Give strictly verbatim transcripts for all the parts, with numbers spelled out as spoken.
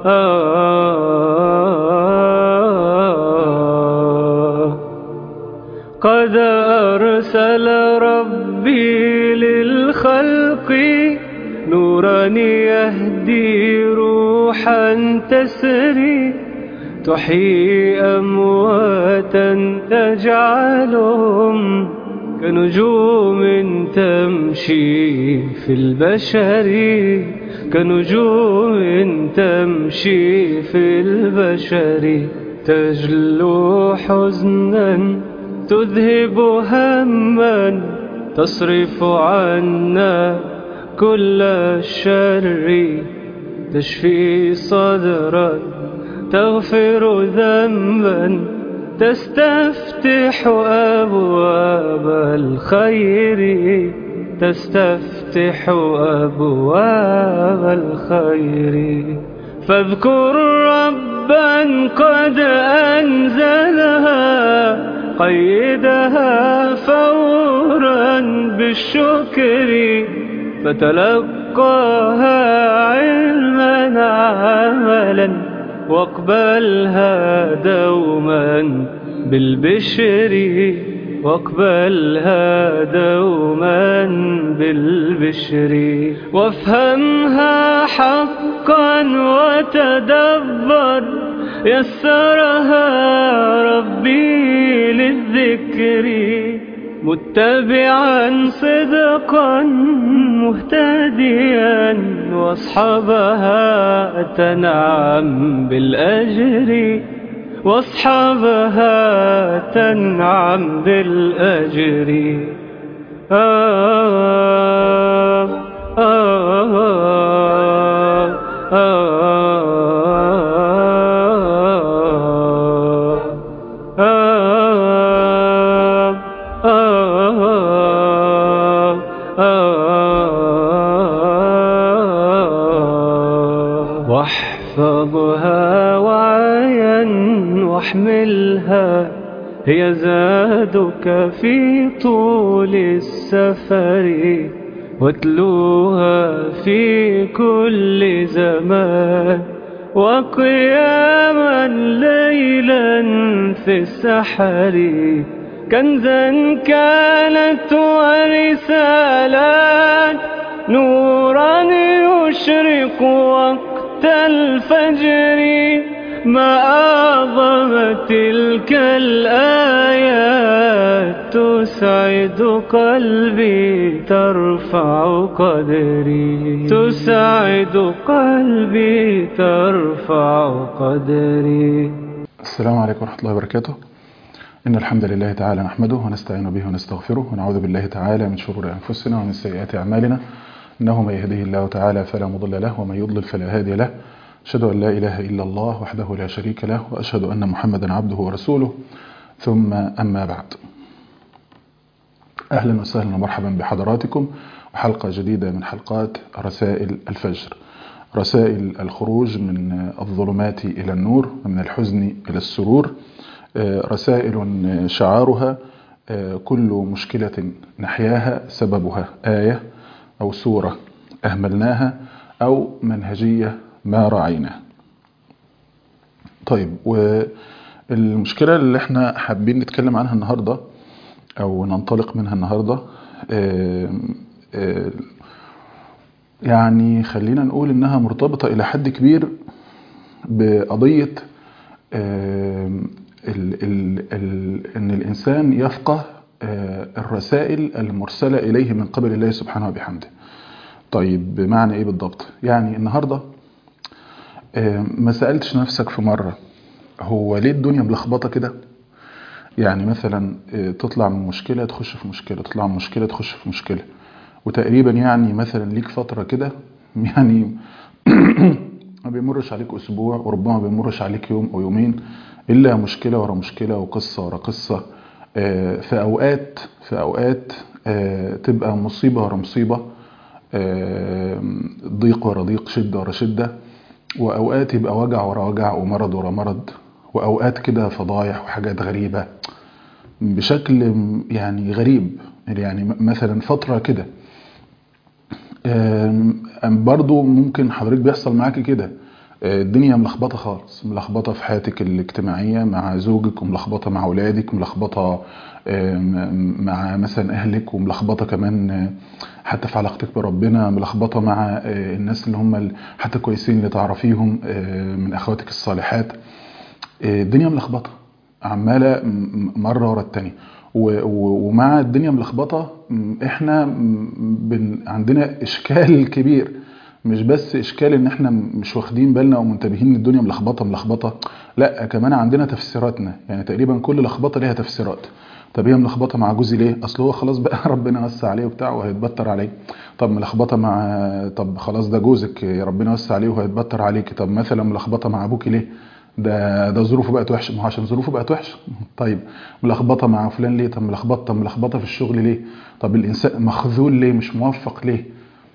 آه قد أرسل ربي للخلق نورا يهدي روحا تسري تحيي أمواتا تجعلهم كنجوم تمشي في البشر كنجوم تمشي في البشر تجلو حزنا تذهب هما تصرف عنا كل الشر تشفي صدرا تغفر ذنبا تستفتح أبواب الخير تستفتح أبواب الخير فاذكر ربا قد أنزلها قيدها فورا بالشكر فتلقاها علما عملا واقبلها دوما بالبشر واقبلها دوما بالبشر وافهمها حقا وتدبر يسرها ربي للذكر متبعا صدقا مهتديا واصحابها تنعم بالأجر واصحابها تنعم بالأجر آه آه آه واحفظها وعيا واحملها هي زادك في طول السفر واتلوها في كل زمان وقياما ليلا في السحر كنزا كانت ورسالات نورا يشرق وقت الفجر ما أعظم تلك الآيات تسعد قلبي ترفع قدري تسعد قلبي ترفع قدري. السلام عليكم ورحمة الله وبركاته. إن الحمد لله تعالى نحمده ونستعين به ونستغفره ونعوذ بالله تعالى من شرور أنفسنا ومن سيئات أعمالنا إنه من يهده الله تعالى فلا مضل له ومن يضلل فلا هادي له. أشهد أن لا إله إلا الله وحده لا شريك له وأشهد أن محمدا عبده ورسوله ثم أما بعد. أهلا وسهلا ومرحبا بحضراتكم وحلقة جديدة من حلقات رسائل الفجر، رسائل الخروج من الظلمات إلى النور ومن الحزن إلى السرور، رسائل شعارها كل مشكلة نحياها سببها آية أو سورة أهملناها أو منهجية ما رعيناه. طيب، والمشكلة اللي احنا حابين نتكلم عنها النهاردة أو ننطلق منها النهاردة يعني خلينا نقول إنها مرتبطة إلى حد كبير بقضية ال ال ال إن الإنسان يفقه الرسائل المرسلة إليه من قبل الله سبحانه وبحمده. طيب، بمعنى إيه بالضبط؟ يعني النهاردة ما سألتش نفسك في مرة هو ليه الدنيا ملخبطة كده؟ يعني مثلا تطلع من مشكلة تخش في مشكلة، تطلع من مشكلة تخش في مشكلة، وتقريبا يعني مثلا ليك فترة كده يعني ما بيمرش عليك أسبوع وربما ما بيمرش عليك يوم أو يومين إلا مشكلة ورا مشكلة وقصة ورا قصة. في أوقات في أوقات تبقى مصيبة ورا مصيبة، ضيق ورا ضيق، شدة ورا شدة، وأوقات يبقى وجع ورا وجع ومرض ورا مرض، وأوقات كده فضايح وحاجات غريبة بشكل يعني غريب. يعني مثلا فترة كده برضو ممكن حضرتك بيحصل معاك كده الدنيا ملخبطة خالص، ملخبطة في حياتك الاجتماعية مع زوجك، وملخبطة مع أولادك، ملخبطة مع مثلا أهلك، وملخبطة كمان حتى في علاقتك بربنا، ملخبطة مع الناس اللي هم حتى كويسين اللي تعرفيهم من أخواتك الصالحات. الدنيا ملخبطة عمالة مرة ورا التانية، ومع الدنيا ملخبطة احنا عندنا إشكال كبير، مش بس اشكال ان احنا مش واخدين بالنا او منتبهين ان الدنيا ملخبطه ملخبطه، لا كمان عندنا تفسيراتنا. يعني تقريبا كل لخبطه ليها تفسيرات. طب هي ملخبطه مع جوزي ليه؟ اصل هو خلاص بقى ربنا وسع عليه وبتاع وهيتبتر عليه. طب ملخبطه مع طب خلاص ده جوزك ربنا وسع عليه وهيتبتر عليك. طب مثلا ملخبطه مع ابوكي ليه؟ ده ده ظروفه بقت وحشه. ما هو عشان ظروفه بقت وحشه. طيب ملخبطه مع فلان ليه؟ طب ملخبطه طب ملخبطه في الشغل ليه؟ طب الانسان مخذول ليه؟ مش موفق ليه؟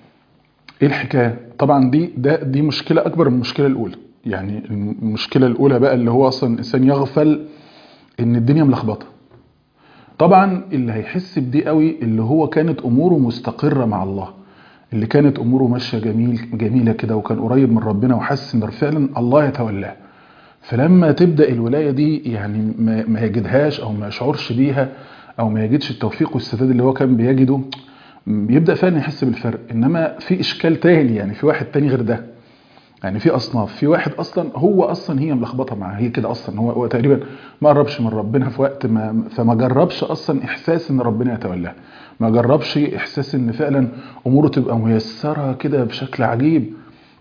ايه الحكايه؟ طبعا دي ده دي مشكله اكبر من المشكله الاولى. يعني المشكله الاولى بقى اللي هو اصلا الانسان يغفل ان الدنيا ملخبطه. طبعا اللي هيحس بدي قوي اللي هو كانت اموره مستقره مع الله، اللي كانت اموره ماشيه جميل جميله كده، وكان قريب من ربنا وحس ان فعلا الله يتولاه. فلما تبدا الولايه دي يعني ما يجدهاش او ما يشعرش بيها، او ما يجدش التوفيق والسداد اللي هو كان بيجده، بيبدأ فعلا يحس بالفرق. انما في اشكال تاني، يعني في واحد تاني غير ده. يعني في اصناف، في واحد اصلا هو اصلا هي ملخبطه معاه، هي كده اصلا هو, هو تقريبا ما قربش من ربنا في وقت ما، فما جربش اصلا احساس ان ربنا يتولاه، ما جربش احساس ان فعلا اموره تبقى ميسره كده بشكل عجيب،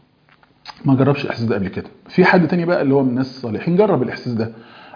ما جربش الاحساس ده قبل كده. في حد تاني بقى اللي هو من الناس الصالحين جرب الاحساس ده،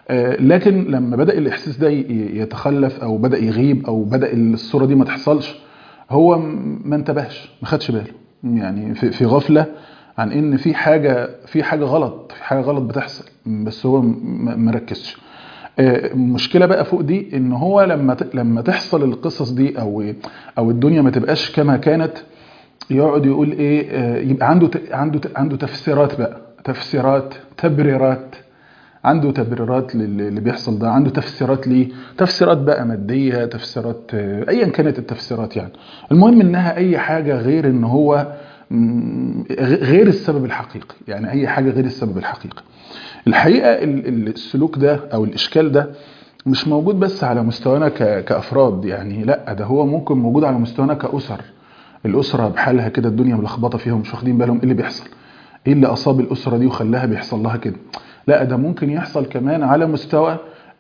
لكن لما بدأ الاحساس ده يتخلف او بدأ يغيب او بدأ الصوره دي ما تحصلش، هو ما انتبهش، ما خدش باله، يعني في في غفله عن ان في حاجه في حاجه غلط، في حاجه غلط بتحصل، بس هو ما ركزش. المشكله بقى فوق دي ان هو لما لما تحصل القصص دي او او الدنيا ما تبقاش كما كانت، يقعد يقول ايه، يبقى عنده عنده عنده تفسيرات بقى، تفسيرات تبريرات، عنده تبريرات للي بيحصل ده، عنده تفسيرات ليه، تفسيرات بقى مادية، تفسيرات ايا كانت التفسيرات. يعني المهم انها اي حاجة غير ان هو غير السبب الحقيقي، يعني اي حاجة غير السبب الحقيقي. الحقيقة السلوك ده او الاشكال ده مش موجود بس على مستوانا كأفراد، يعني لا ده هو ممكن موجود على مستوانا كأسر. الأسرة بحالها كده الدنيا ملخبطة فيهم، مش واخدين بالهم ايه اللي بيحصل، ايه اللي اصاب الأسرة دي وخلاها بيحصل لها كده. لا ده ممكن يحصل كمان على مستوى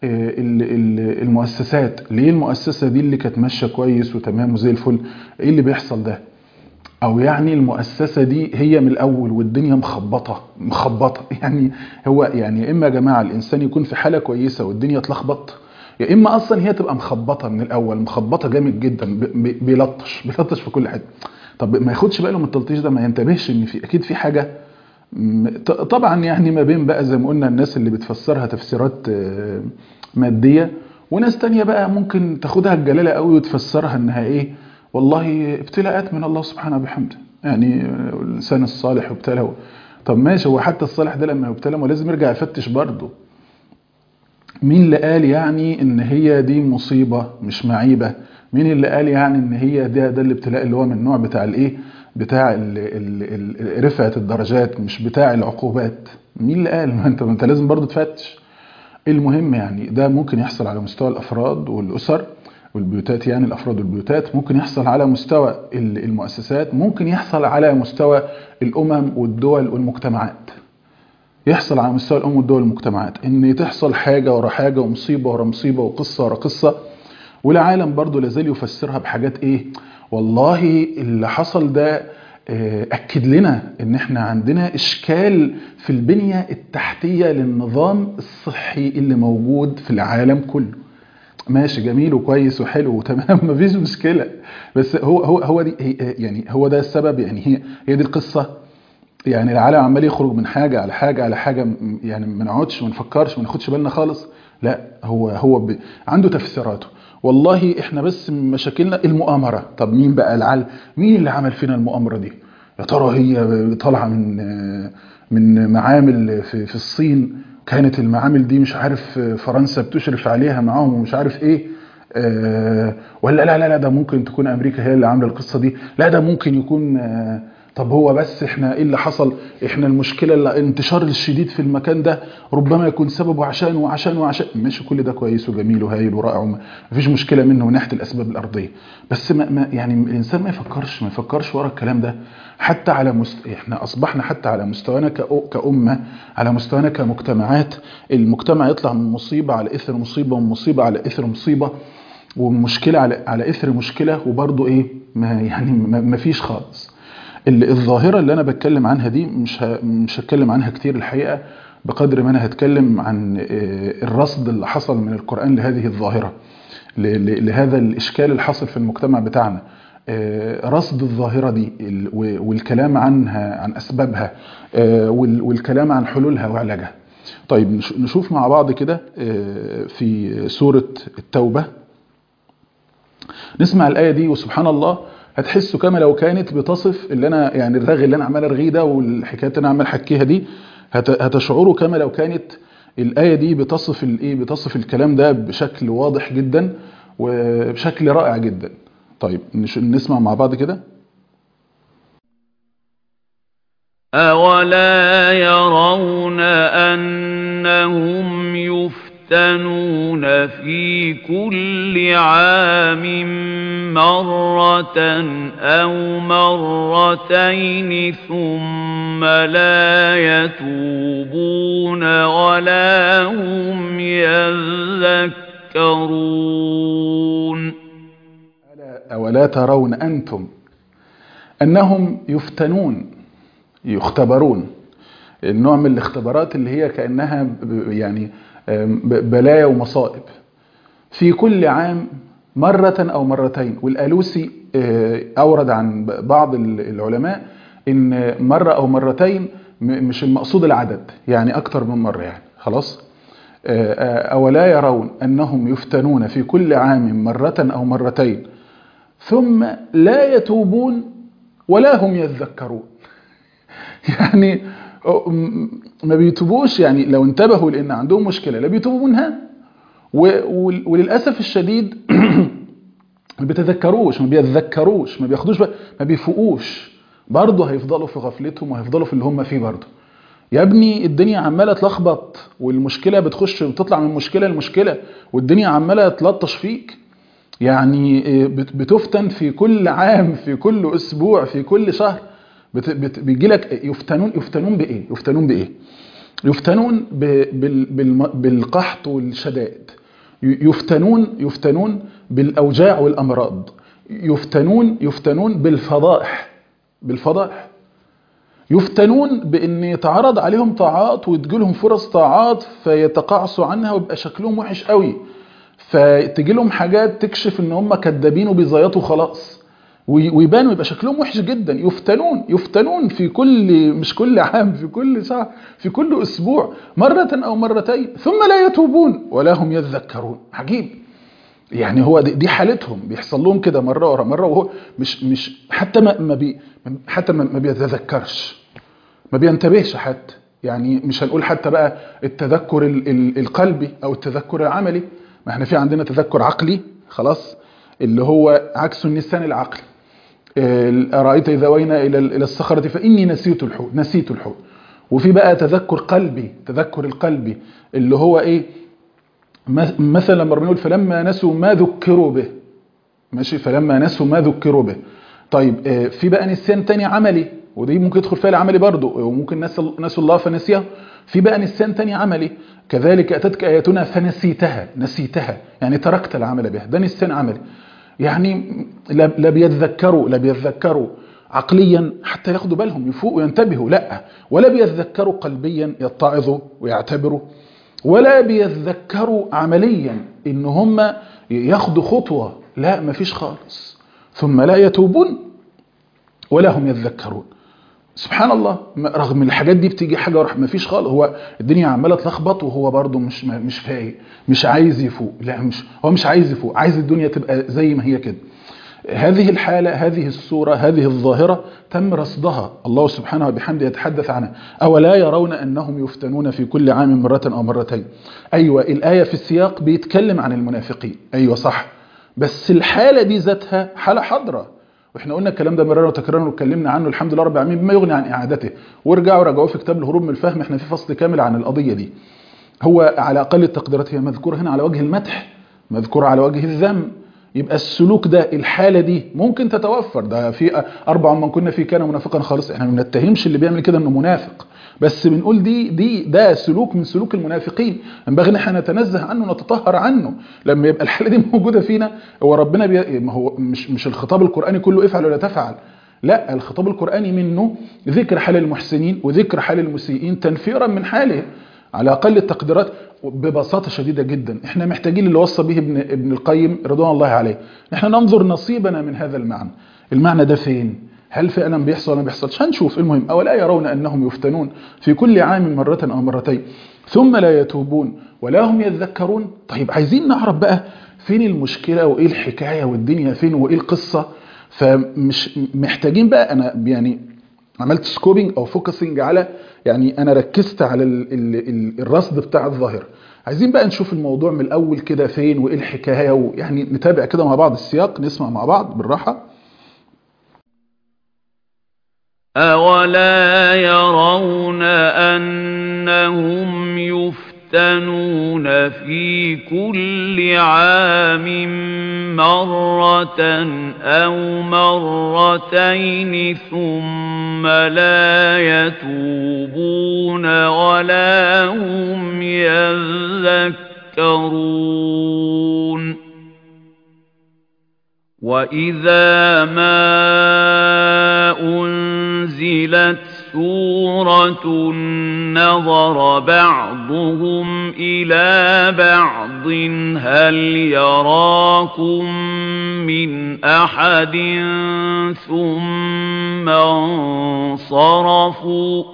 المؤسسات. ليه المؤسسة دي اللي كانت ماشية كويس وتمام وزي الفل ايه اللي بيحصل ده؟ او يعني المؤسسة دي هي من الاول والدنيا مخبطة مخبطة يعني هو يعني اما يا جماعة الانسان يكون في حالة كويسة والدنيا تلخبط، يا اما اصلا هي تبقى مخبطة من الاول، مخبطة جامد جدا، بيلطش بيلطش في كل حته. طب ما ياخدش باله من التلطيش ده، ما ينتبهش ان في اكيد في حاجة. طبعا يعني ما بين بقى زي ما قلنا الناس اللي بتفسرها تفسيرات مادية، وناس تانية بقى ممكن تاخدها الجلالة قوي وتفسرها انها ايه، والله ابتلاءات من الله سبحانه بحمده، يعني الانسان الصالح ابتلى. طب ماشي، هو حتى الصالح ده لما يبتلى ولازم يرجع يفتش برضه. مين اللي قال يعني ان هي دي مصيبة مش معيبة؟ مين اللي قال يعني ان هي ده ده الابتلاء اللي هو من النوع بتاع الايه، بتاع ال ال ال رفعة الدرجات، مش بتاع العقوبات؟ مين اللي قال؟ ما انت ما انت لازم برضه تفتش. المهم يعني ده ممكن يحصل على مستوى الافراد والاسر والبيوتات، يعني الافراد والبيوتات، ممكن يحصل على مستوى المؤسسات، ممكن يحصل على مستوى الامم والدول والمجتمعات. يحصل على مستوى الامم والدول والمجتمعات ان تحصل حاجه ورا حاجه ومصيبه ورا مصيبه وقصه ورا قصه، والعالم برضو لازال يفسرها بحاجات ايه، والله اللي حصل ده اكد لنا ان احنا عندنا اشكال في البنيه التحتيه للنظام الصحي اللي موجود في العالم كله. ماشي جميل وكويس وحلو وتمام مفيش مشكله، بس هو هو هو دي يعني هو ده السبب، يعني هي هي دي القصه. يعني العالم عمال يخرج من حاجه على حاجه على حاجه، يعني ما نقعدش ما نفكرش ما ناخدش بالنا خالص. لا هو هو ب... عنده تفسيراته. والله احنا بس مشاكلنا المؤامره. طب مين بقى العل مين اللي عمل فينا المؤامره دي؟ يا ترى هي طالعه من من معامل في في الصين، كانت المعامل دي مش عارف فرنسا بتشرف عليها معاهم ومش عارف ايه، أه ولا لا لا لا ده ممكن تكون امريكا هي اللي عامله القصه دي، لا ده ممكن يكون أه طب هو بس احنا ايه اللي حصل؟ احنا المشكله اللي الانتشار الشديد في المكان ده ربما يكون سببه عشان وعشان وعشان. ماشي، كل ده كويس وجميل وهايل ورائع، مفيش مشكله منه من ناحيه الاسباب الارضيه، بس ما ما يعني الانسان ما يفكرش ما يفكرش ورا الكلام ده. حتى على مست... احنا اصبحنا حتى على مستوانا كأ... كأمه، على مستوانا كمجتمعات، المجتمع يطلع من مصيبه على اثر مصيبه، ومن مصيبه على اثر مصيبه، ومشكله على على اثر مشكله، وبرضه ايه ما يعني ما... ما فيش خالص. الظاهرة اللي أنا بتكلم عنها دي مش مش هتكلم عنها كتير الحقيقة، بقدر ما أنا هتكلم عن الرصد اللي حصل من القرآن لهذه الظاهرة، لهذا الإشكال الحاصل في المجتمع بتاعنا. رصد الظاهرة دي والكلام عنها، عن أسبابها، والكلام عن حلولها وعلاجها. طيب نشوف مع بعض كده في سورة التوبة، نسمع الآية دي وسبحان الله هتحسوا كما لو كانت بتصف اللي انا يعني الرغي اللي انا عمال ارغيه ده والحكايات اللي انا عمال احكيها دي، هتشعروا كما لو كانت الايه دي بتصف الايه بتصف الكلام ده بشكل واضح جدا وبشكل رائع جدا. طيب نسمع مع بعض كده. أولا يرون أنهم يفتنون في كل عام مرة أو مرتين ثم لا يتوبون ولا هم يذكرون. أولا ترون أنتم أنهم يفتنون، يختبرون، النوع من الاختبارات اللي هي كأنها يعني بلايا ومصائب، في كل عام مرة أو مرتين. والألوسي أورد عن بعض العلماء إن مرة أو مرتين مش المقصود العدد، يعني أكتر من مرة يعني خلاص. أولا يرون أنهم يفتنون في كل عام مرة أو مرتين ثم لا يتوبون ولا هم يذكرون. يعني ما بيتوبوش، يعني لو انتبهوا لأن عندهم مشكلة لا بيتوبوا منها، وللأسف الشديد ما بيتذكروش ما بيتذكروش ما بياخدوش ما بيفوقوش، برضه هيفضلوا في غفلتهم وهيفضلوا في اللي هم فيه برضه. يا ابني الدنيا عمالة تلخبط والمشكلة بتخش بتطلع من مشكلة لمشكلة والدنيا عمالة تلطش فيك، يعني بتفتن في كل عام، في كل أسبوع، في كل شهر بيجي لك يفتنون. يفتنون بإيه؟ يفتنون بإيه؟ يفتنون بالقحط والشدائد، يفتنون يفتنون بالأوجاع والأمراض، يفتنون يفتنون بالفضائح بالفضائح يفتنون بأن يتعرض عليهم طاعات وتجيلهم فرص طاعات فيتقاعسوا عنها ويبقى شكلهم وحش قوي، فتجي لهم حاجات تكشف ان هم كدابين وبيزيطوا خلاص ويبانوا يبقى شكلهم وحش جدا. يفتنون يفتنون في كل مش كل عام، في كل ساعة، في كل أسبوع مرة أو مرتين ثم لا يتوبون ولا هم يذكرون. عجيب، يعني هو دي حالتهم، بيحصل لهم كده مرة ورا مرة، وهو مش مش حتى ما ما بي حتى ما بيتذكرش، ما بينتبهش حتى، يعني مش هنقول حتى بقى التذكر القلبي أو التذكر العملي، ما احنا في عندنا تذكر عقلي خلاص اللي هو عكس النسيان العقلي. أرأيت إذا وينا إلى إلى الصخرة فإني نسيت الحوت نسيت الحوت. وفي بقى تذكر قلبي، تذكر القلبي اللي هو إيه، مثلا لما بنقول فلما نسوا ما ذكروا به، ماشي، فلما نسوا ما ذكروا به. طيب في بقى نسيان تاني عملي، ودي ممكن يدخل فيها العملي برضو، وممكن نسوا الله فنسيه. في بقى نسيان تاني عملي، كذلك أتتك آياتنا فنسيتها نسيتها يعني تركت العمل بها، ده نسيان عملي. يعني لا بيتذكروا لا بيتذكروا عقليا حتى ياخدوا بالهم يفوقوا وينتبهوا، لا، ولا بيتذكروا قلبيا يتعظوا ويعتبروا، ولا بيتذكروا عمليا ان هم ياخدوا خطوة، لا مفيش خالص. ثم لا يتوبون ولا هم يتذكرون. سبحان الله، رغم الحاجات دي بتيجي حاجة وراح مفيش خالص، هو الدنيا عمالة تلخبط وهو برضه مش مش فايق، مش عايز يفوق، لا مش هو مش عايز يفوق، عايز الدنيا تبقى زي ما هي كده. هذه الحالة، هذه الصورة، هذه الظاهرة تم رصدها، الله سبحانه وبحمده يتحدث عنها. أولا يرون أنهم يفتنون في كل عام مرة أو مرتين. أيوة الآية في السياق بيتكلم عن المنافقين، أيوة صح، بس الحالة دي ذاتها حالة حضرة، واحنا قلنا الكلام ده مرارا وتكرارا واتكلمنا عنه الحمد لله رب العالمين بما يغني عن اعادته، وارجعوا راجعوه في كتاب الهروب من الفهم، احنا في فصل كامل عن القضيه دي. هو على اقل التقديرات هي مذكوره هنا على وجه المدح، مذكوره على وجه الذم. يبقى السلوك ده الحاله دي ممكن تتوفر، ده في اربع من كنا فيه كان منافقا خالص، احنا ما بنتهمش اللي بيعمل كده انه منافق، بس بنقول دي دي ده سلوك من سلوك المنافقين، ينبغي ان احنا نتنزه عنه ونتطهر عنه. لما يبقى الحاله دي موجوده فينا، هو ربنا بي... ما هو مش مش الخطاب القراني كله افعل ولا تفعل، لا، الخطاب القراني منه ذكر حال المحسنين وذكر حال المسيئين تنفيرا من حاله على اقل التقديرات. ببساطه شديده جدا احنا محتاجين اللي وصى به ابن ابن القيم رضوان الله عليه، احنا ننظر نصيبنا من هذا المعنى. المعنى ده فين؟ هل فعلا بيحصل ولا ما بيحصلش؟ هنشوف. المهم، اولا يرون انهم يفتنون في كل عام مره او مرتين ثم لا يتوبون ولا هم يذكرون. طيب عايزين نعرف بقى فين المشكله وايه الحكايه والدنيا فين وايه القصه. فمش محتاجين بقى، انا يعني عملت سكوبينج او فوكسنج على، يعني انا ركزت على ال ال ال الرصد بتاع الظاهره. عايزين بقى نشوف الموضوع من الاول كده فين وايه الحكايه، ويعني نتابع كده مع بعض السياق، نسمع مع بعض بالراحه. أولا يرون أنهم يفتنون في كل عام مرة أو مرتين ثم لا يتوبون ولا هم يذكرون. وإذا ما أنزلت سورة نظر بعضهم إلى بعض هل يراكم من أحد ثم انصرفوا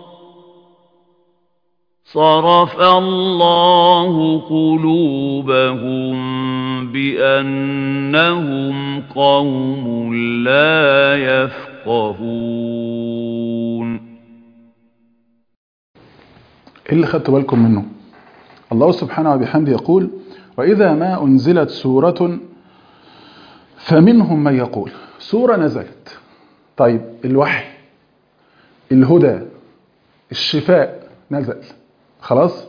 صرف الله قلوبهم بأنهم قوم لا يفقهون. ايه اللي خدتوا بالكم منه؟ الله سبحانه وبحمده يقول: وإذا ما أنزلت سورة فمنهم من يقول. سورة نزلت، طيب الوحي، الهدى، الشفاء نزل خلاص،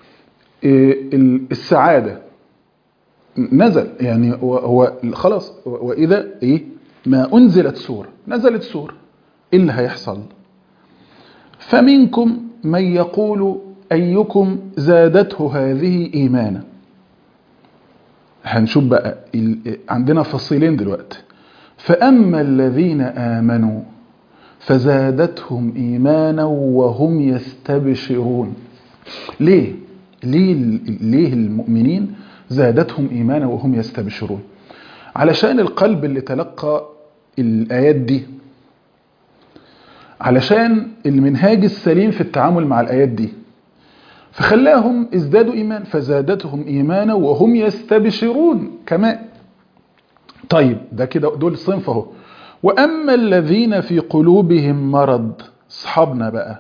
السعادة نزل، يعني هو خلاص. وإذا إيه ما أنزلت سورة، نزلت سورة، إيه اللي هيحصل؟ فمنكم من يقول أيكم زادته هذه إيمانا. هنشوف بقى عندنا فصيلين دلوقتي. فأما الذين آمنوا فزادتهم إيمانا وهم يستبشرون. ليه؟ ليه ليه المؤمنين زادتهم إيمانا وهم يستبشرون؟ علشان القلب اللي تلقى الآيات دي، علشان المنهاج السليم في التعامل مع الآيات دي، فخلاهم ازدادوا إيمان، فزادتهم إيمانا وهم يستبشرون كمان. طيب ده كده دول صنف اهو. وأما الذين في قلوبهم مرض، أصحابنا بقى،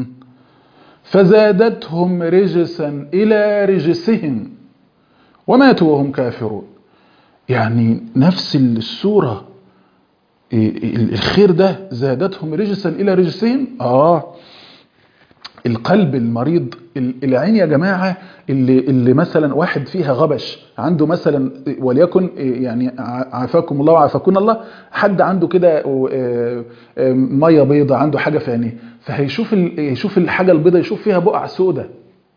فزادتهم رجسا إلى رجسهم وماتوا وهم كافرون. يعني نفس السورة، الخير ده زادتهم رجسا إلى رجسهم. آه القلب المريض، العين يا جماعة، اللي, اللي مثلا واحد فيها غبش، عنده مثلا وليكن يعني عافاكم الله وعافاكم الله، حد عنده كده مية بيضة، عنده حاجة في عينيه، فهيشوف يشوف الحاجة البيضة يشوف فيها بقع سودة،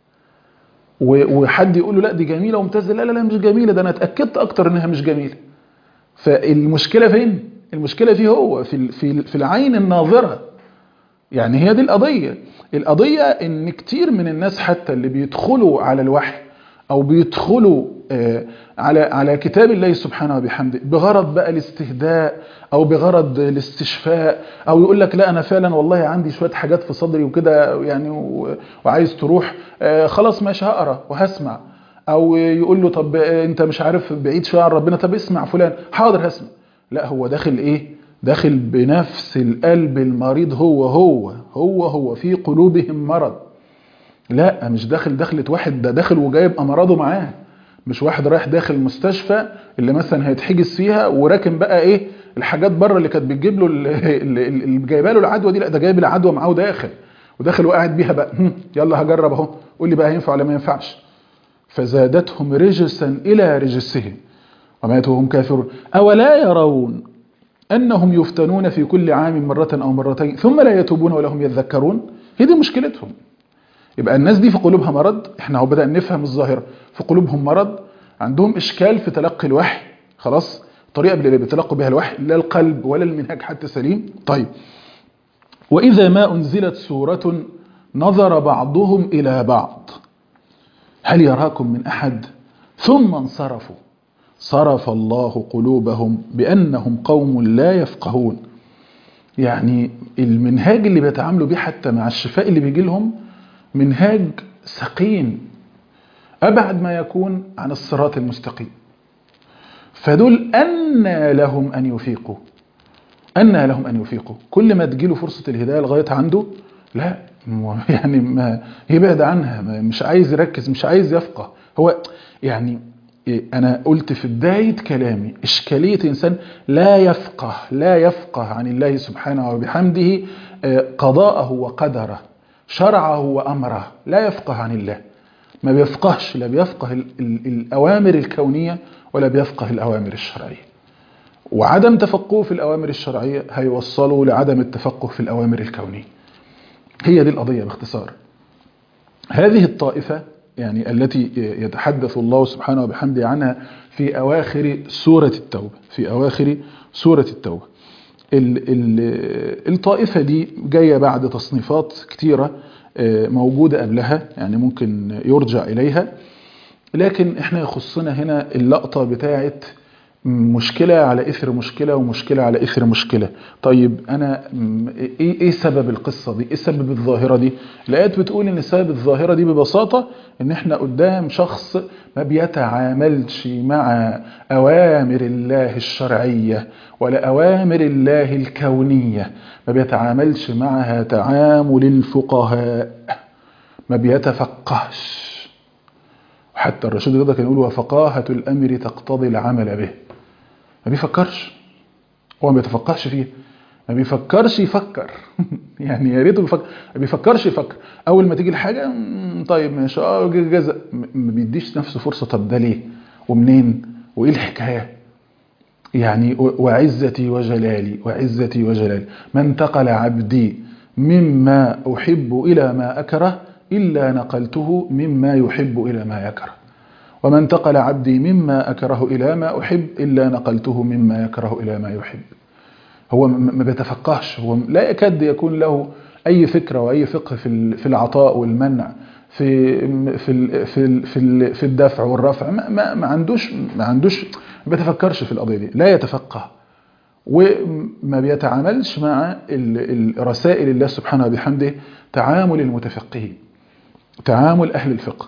وحد يقول له لا دي جميلة وممتازة، لا لا لا مش جميلة، ده انا اتأكدت اكتر انها مش جميلة. فالمشكلة فين؟ المشكلة فيه هو في في في العين الناظرة. يعني هي دي القضية. القضية ان كتير من الناس حتى اللي بيدخلوا على الوحي او بيدخلوا على على كتاب الله سبحانه وبحمده بغرض بقى الاستهداء او بغرض الاستشفاء، او يقول لك لا انا فعلا والله عندي شوية حاجات في صدري وكده يعني وعايز تروح، خلاص ماشي هقرا وهسمع، او يقول له طب انت مش عارف بعيد شوية عن ربنا، طب اسمع فلان، حاضر هسمع. لا، هو داخل ايه؟ داخل بنفس القلب المريض، هو هو هو هو في قلوبهم مرض. لا مش داخل دخلة واحد، ده داخل وجايب امراضه معاه، مش واحد رايح داخل مستشفى اللي مثلا هيتحجز فيها وراكن بقى ايه الحاجات بره اللي كانت بتجيب له اللي جايبه له العدوى دي، لا ده جايب العدوى معاه وداخل وداخل وقاعد بيها بقى، يلا هجرب اهو، قول لي بقى ينفع ولا ما ينفعش. فزادتهم رجسا الى رجسهم وماتوا وهم كافرون. اولا يرون انهم يفتنون في كل عام مره او مرتين ثم لا يتوبون ولا هم يذكرون. هي دي مشكلتهم. يبقى الناس دي في قلوبها مرض، احنا هو بدأ نفهم الظاهرة، في قلوبهم مرض، عندهم اشكال في تلقي الوحي، خلاص الطريقة اللي بيتلقوا بها الوحي لا القلب ولا المنهج حتى سليم. طيب وإذا ما أنزلت سورة نظر بعضهم إلى بعض هل يراكم من أحد ثم انصرفوا صرف الله قلوبهم بأنهم قوم لا يفقهون. يعني المنهاج اللي بيتعاملوا بيه حتى مع الشفاء اللي بيجي لهم منهاج سقيم أبعد ما يكون عن الصراط المستقيم. فدول أنى لهم أن يفيقوا، أنى لهم أن يفيقوا. كل ما تجيله فرصة الهداية لغاية عنده لا يعني ما يبعد عنها، مش عايز يركز، مش عايز يفقه. هو يعني أنا قلت في بداية كلامي إشكالية إنسان لا يفقه لا يفقه عن الله سبحانه وبحمده قضاءه وقدره، شرعه وأمره، لا يفقه عن الله، ما بيفقهش، لا بيفقه ال ال الأوامر الكونية ولا بيفقه الأوامر الشرعية. وعدم تفقه في الأوامر الشرعية هيوصلوا لعدم التفقه في الأوامر الكونية. هي دي القضية باختصار. هذه الطائفة يعني التي يتحدث الله سبحانه وبحمده عنها في أواخر سورة التوبة، في أواخر سورة التوبة. ال ال الطائفة دي جاية بعد تصنيفات كتيرة موجودة قبلها، يعني ممكن يرجع إليها، لكن احنا يخصنا هنا اللقطة بتاعت مشكلة على إثر مشكلة ومشكلة على إثر مشكلة. طيب أنا إيه, إيه سبب القصة دي؟ إيه سبب الظاهرة دي؟ الآيات بتقول إن سبب الظاهرة دي ببساطة إن احنا قدام شخص ما بيتعاملش مع أوامر الله الشرعية ولا أوامر الله الكونية، ما بيتعاملش معها تعامل الفقهاء، ما بيتفقهش. حتى الرشيد رضا كان يقول وفقاهة الأمر تقتضي العمل به. ما بيفكرش، هو ما بيتفقهش فيه، ما بيفكرش يفكر يعني يا ريته بيفكر، ما بيفكرش يفكر. اول ما تيجي الحاجه طيب ماشي اه جزاء، ما بيديش نفسه فرصه. طب ده ليه ومنين وايه الحكايه؟ يعني وعزتي وجلالي وعزتي وجلالي ما انتقل عبدي مما احب الى ما اكره الا نقلته مما يحب الى ما يكره، وما انتقل عبدي مما أكره إلى ما أحب إلا نقلته مما يكره إلى ما يحب. هو ما بيتفقهش، هو لا يكاد يكون له أي فكرة وأي فقه في العطاء والمنع، في في في في في الدفع والرفع، ما ما عندوش ما عندوش ما بيتفكرش في القضية دي، لا يتفقه، وما بيتعاملش مع الرسائل الله سبحانه وبحمده تعامل المتفقهين، تعامل أهل الفقه.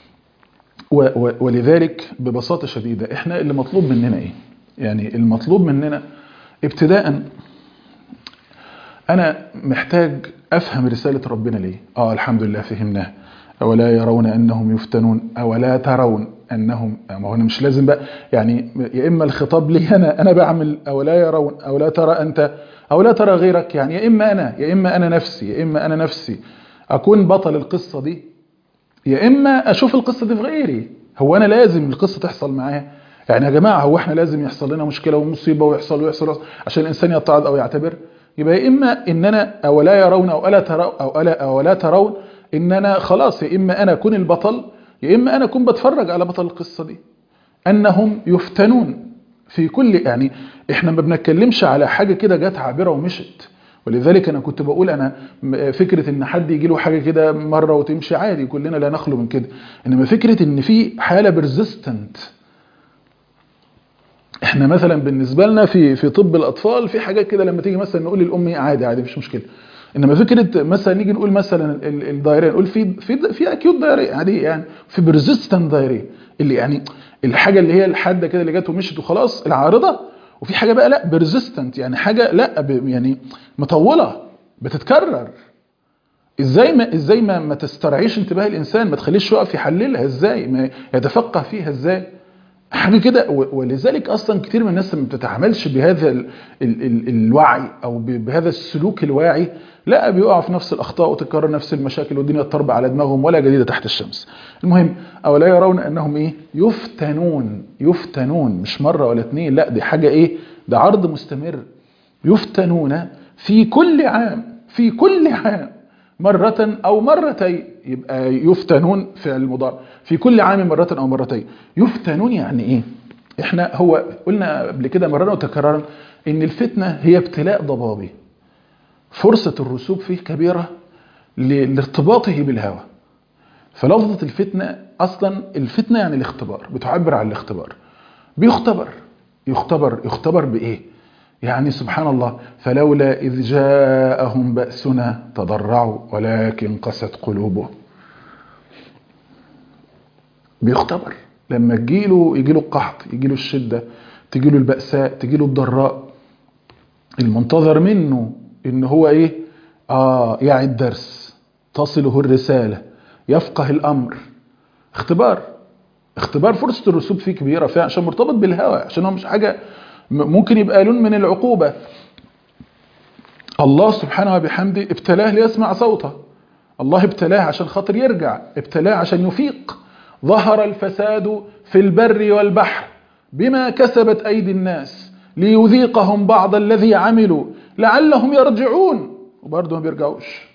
ولذلك ببساطة شديدة احنا اللي مطلوب مننا ايه؟ يعني المطلوب مننا ابتداء انا محتاج افهم رسالة ربنا ليه. اه الحمد لله فهمناها. اولا يرون انهم يفتنون، اولا ترون انهم، ما هو انا مش لازم بقى يعني يا اما الخطاب لي انا انا بعمل اولا يرون، او لا ترى انت، او لا ترى غيرك، يعني يا اما انا يا اما انا نفسي يا اما انا نفسي اكون بطل القصة دي، يا اما اشوف القصة دي في غيري. هو انا لازم القصة تحصل معايا؟ يعني يا جماعة هو احنا لازم يحصل لنا مشكلة ومصيبة ويحصل ويحصل عشان الانسان يتعظ او يعتبر؟ يبقى يا اما ان انا اولا يرون او الا ترون او الا او لا ترون ان انا خلاص يا اما انا اكون البطل يا اما انا اكون بتفرج على بطل القصة دي. انهم يفتنون في كل، يعني احنا ما بنتكلمش على حاجة كده جت عابرة ومشت. ولذلك انا كنت بقول انا فكرة ان حد يجي له حاجة كده مرة وتمشي عادي، كلنا لا نخلو من كده. انما فكرة ان في حالة برزيستنت، احنا مثلا بالنسبة لنا في في طب الاطفال في حاجات كده لما تيجي مثلا نقول للام عادي عادي مش مشكلة. انما فكرة مثلا نيجي نقول مثلا الدايريه، نقول في في في اكيوت دايريه عادي، يعني في برزيستنت دايريه اللي يعني الحاجة اللي هي الحادة كده اللي جت ومشت وخلاص العارضة، وفي حاجة بقى لا برزيستنت يعني حاجة لا يعني مطولة بتتكرر. ازاي ما ازاي ما, ما تسترعيش انتباه الانسان، ما تخليش يقف يحللها، ازاي ما يتفقه فيها، ازاي حاجه كده. ولذلك اصلا كتير من الناس ما بتتعاملش بهذا ال ال ال الوعي او بهذا السلوك الواعي، لا بيقع في نفس الاخطاء وتكرر نفس المشاكل والدنيا تطرب على دماغهم ولا جديده تحت الشمس. المهم، اولا يرون انهم ايه؟ يفتنون. يفتنون مش مره ولا اتنين، لا دي حاجه ايه؟ ده عرض مستمر. يفتنون في كل عام، في كل عام مرة أو مرتين. يبقى يفتنون فعل المضارع في كل عام مرة أو مرتين. يفتنون يعني إيه؟ إحنا هو قلنا قبل كده مرة وتكرارا إن الفتنة هي ابتلاء ضبابي، فرصة الرسوب فيه كبيرة لارتباطه بالهوى. فلفظة الفتنة أصلا، الفتنة يعني الاختبار، بتعبر عن الاختبار. بيختبر يختبر يختبر بإيه؟ يعني سبحان الله، فلولا إذ جاءهم بأسنا تضرعوا ولكن قست قلوبهم. بيختبر لما تجيله يجيله القحط، يجيله الشدة، تجيله البأساء، تجيله الضراء، المنتظر منه إن هو إيه؟ آه يعي الدرس، تصله الرسالة، يفقه الأمر. اختبار اختبار فرصة الرسوب فيه كبيرة فيه، عشان مرتبط بالهوى، عشان هو مش حاجة ممكن يبقى لون من العقوبة. الله سبحانه وبحمده ابتلاه ليسمع صوته، الله ابتلاه عشان خاطر يرجع، ابتلاه عشان يفيق. ظهر الفساد في البر والبحر بما كسبت أيدي الناس ليذيقهم بعض الذي عملوا لعلهم يرجعون، وبرضه ما بيرجعوش.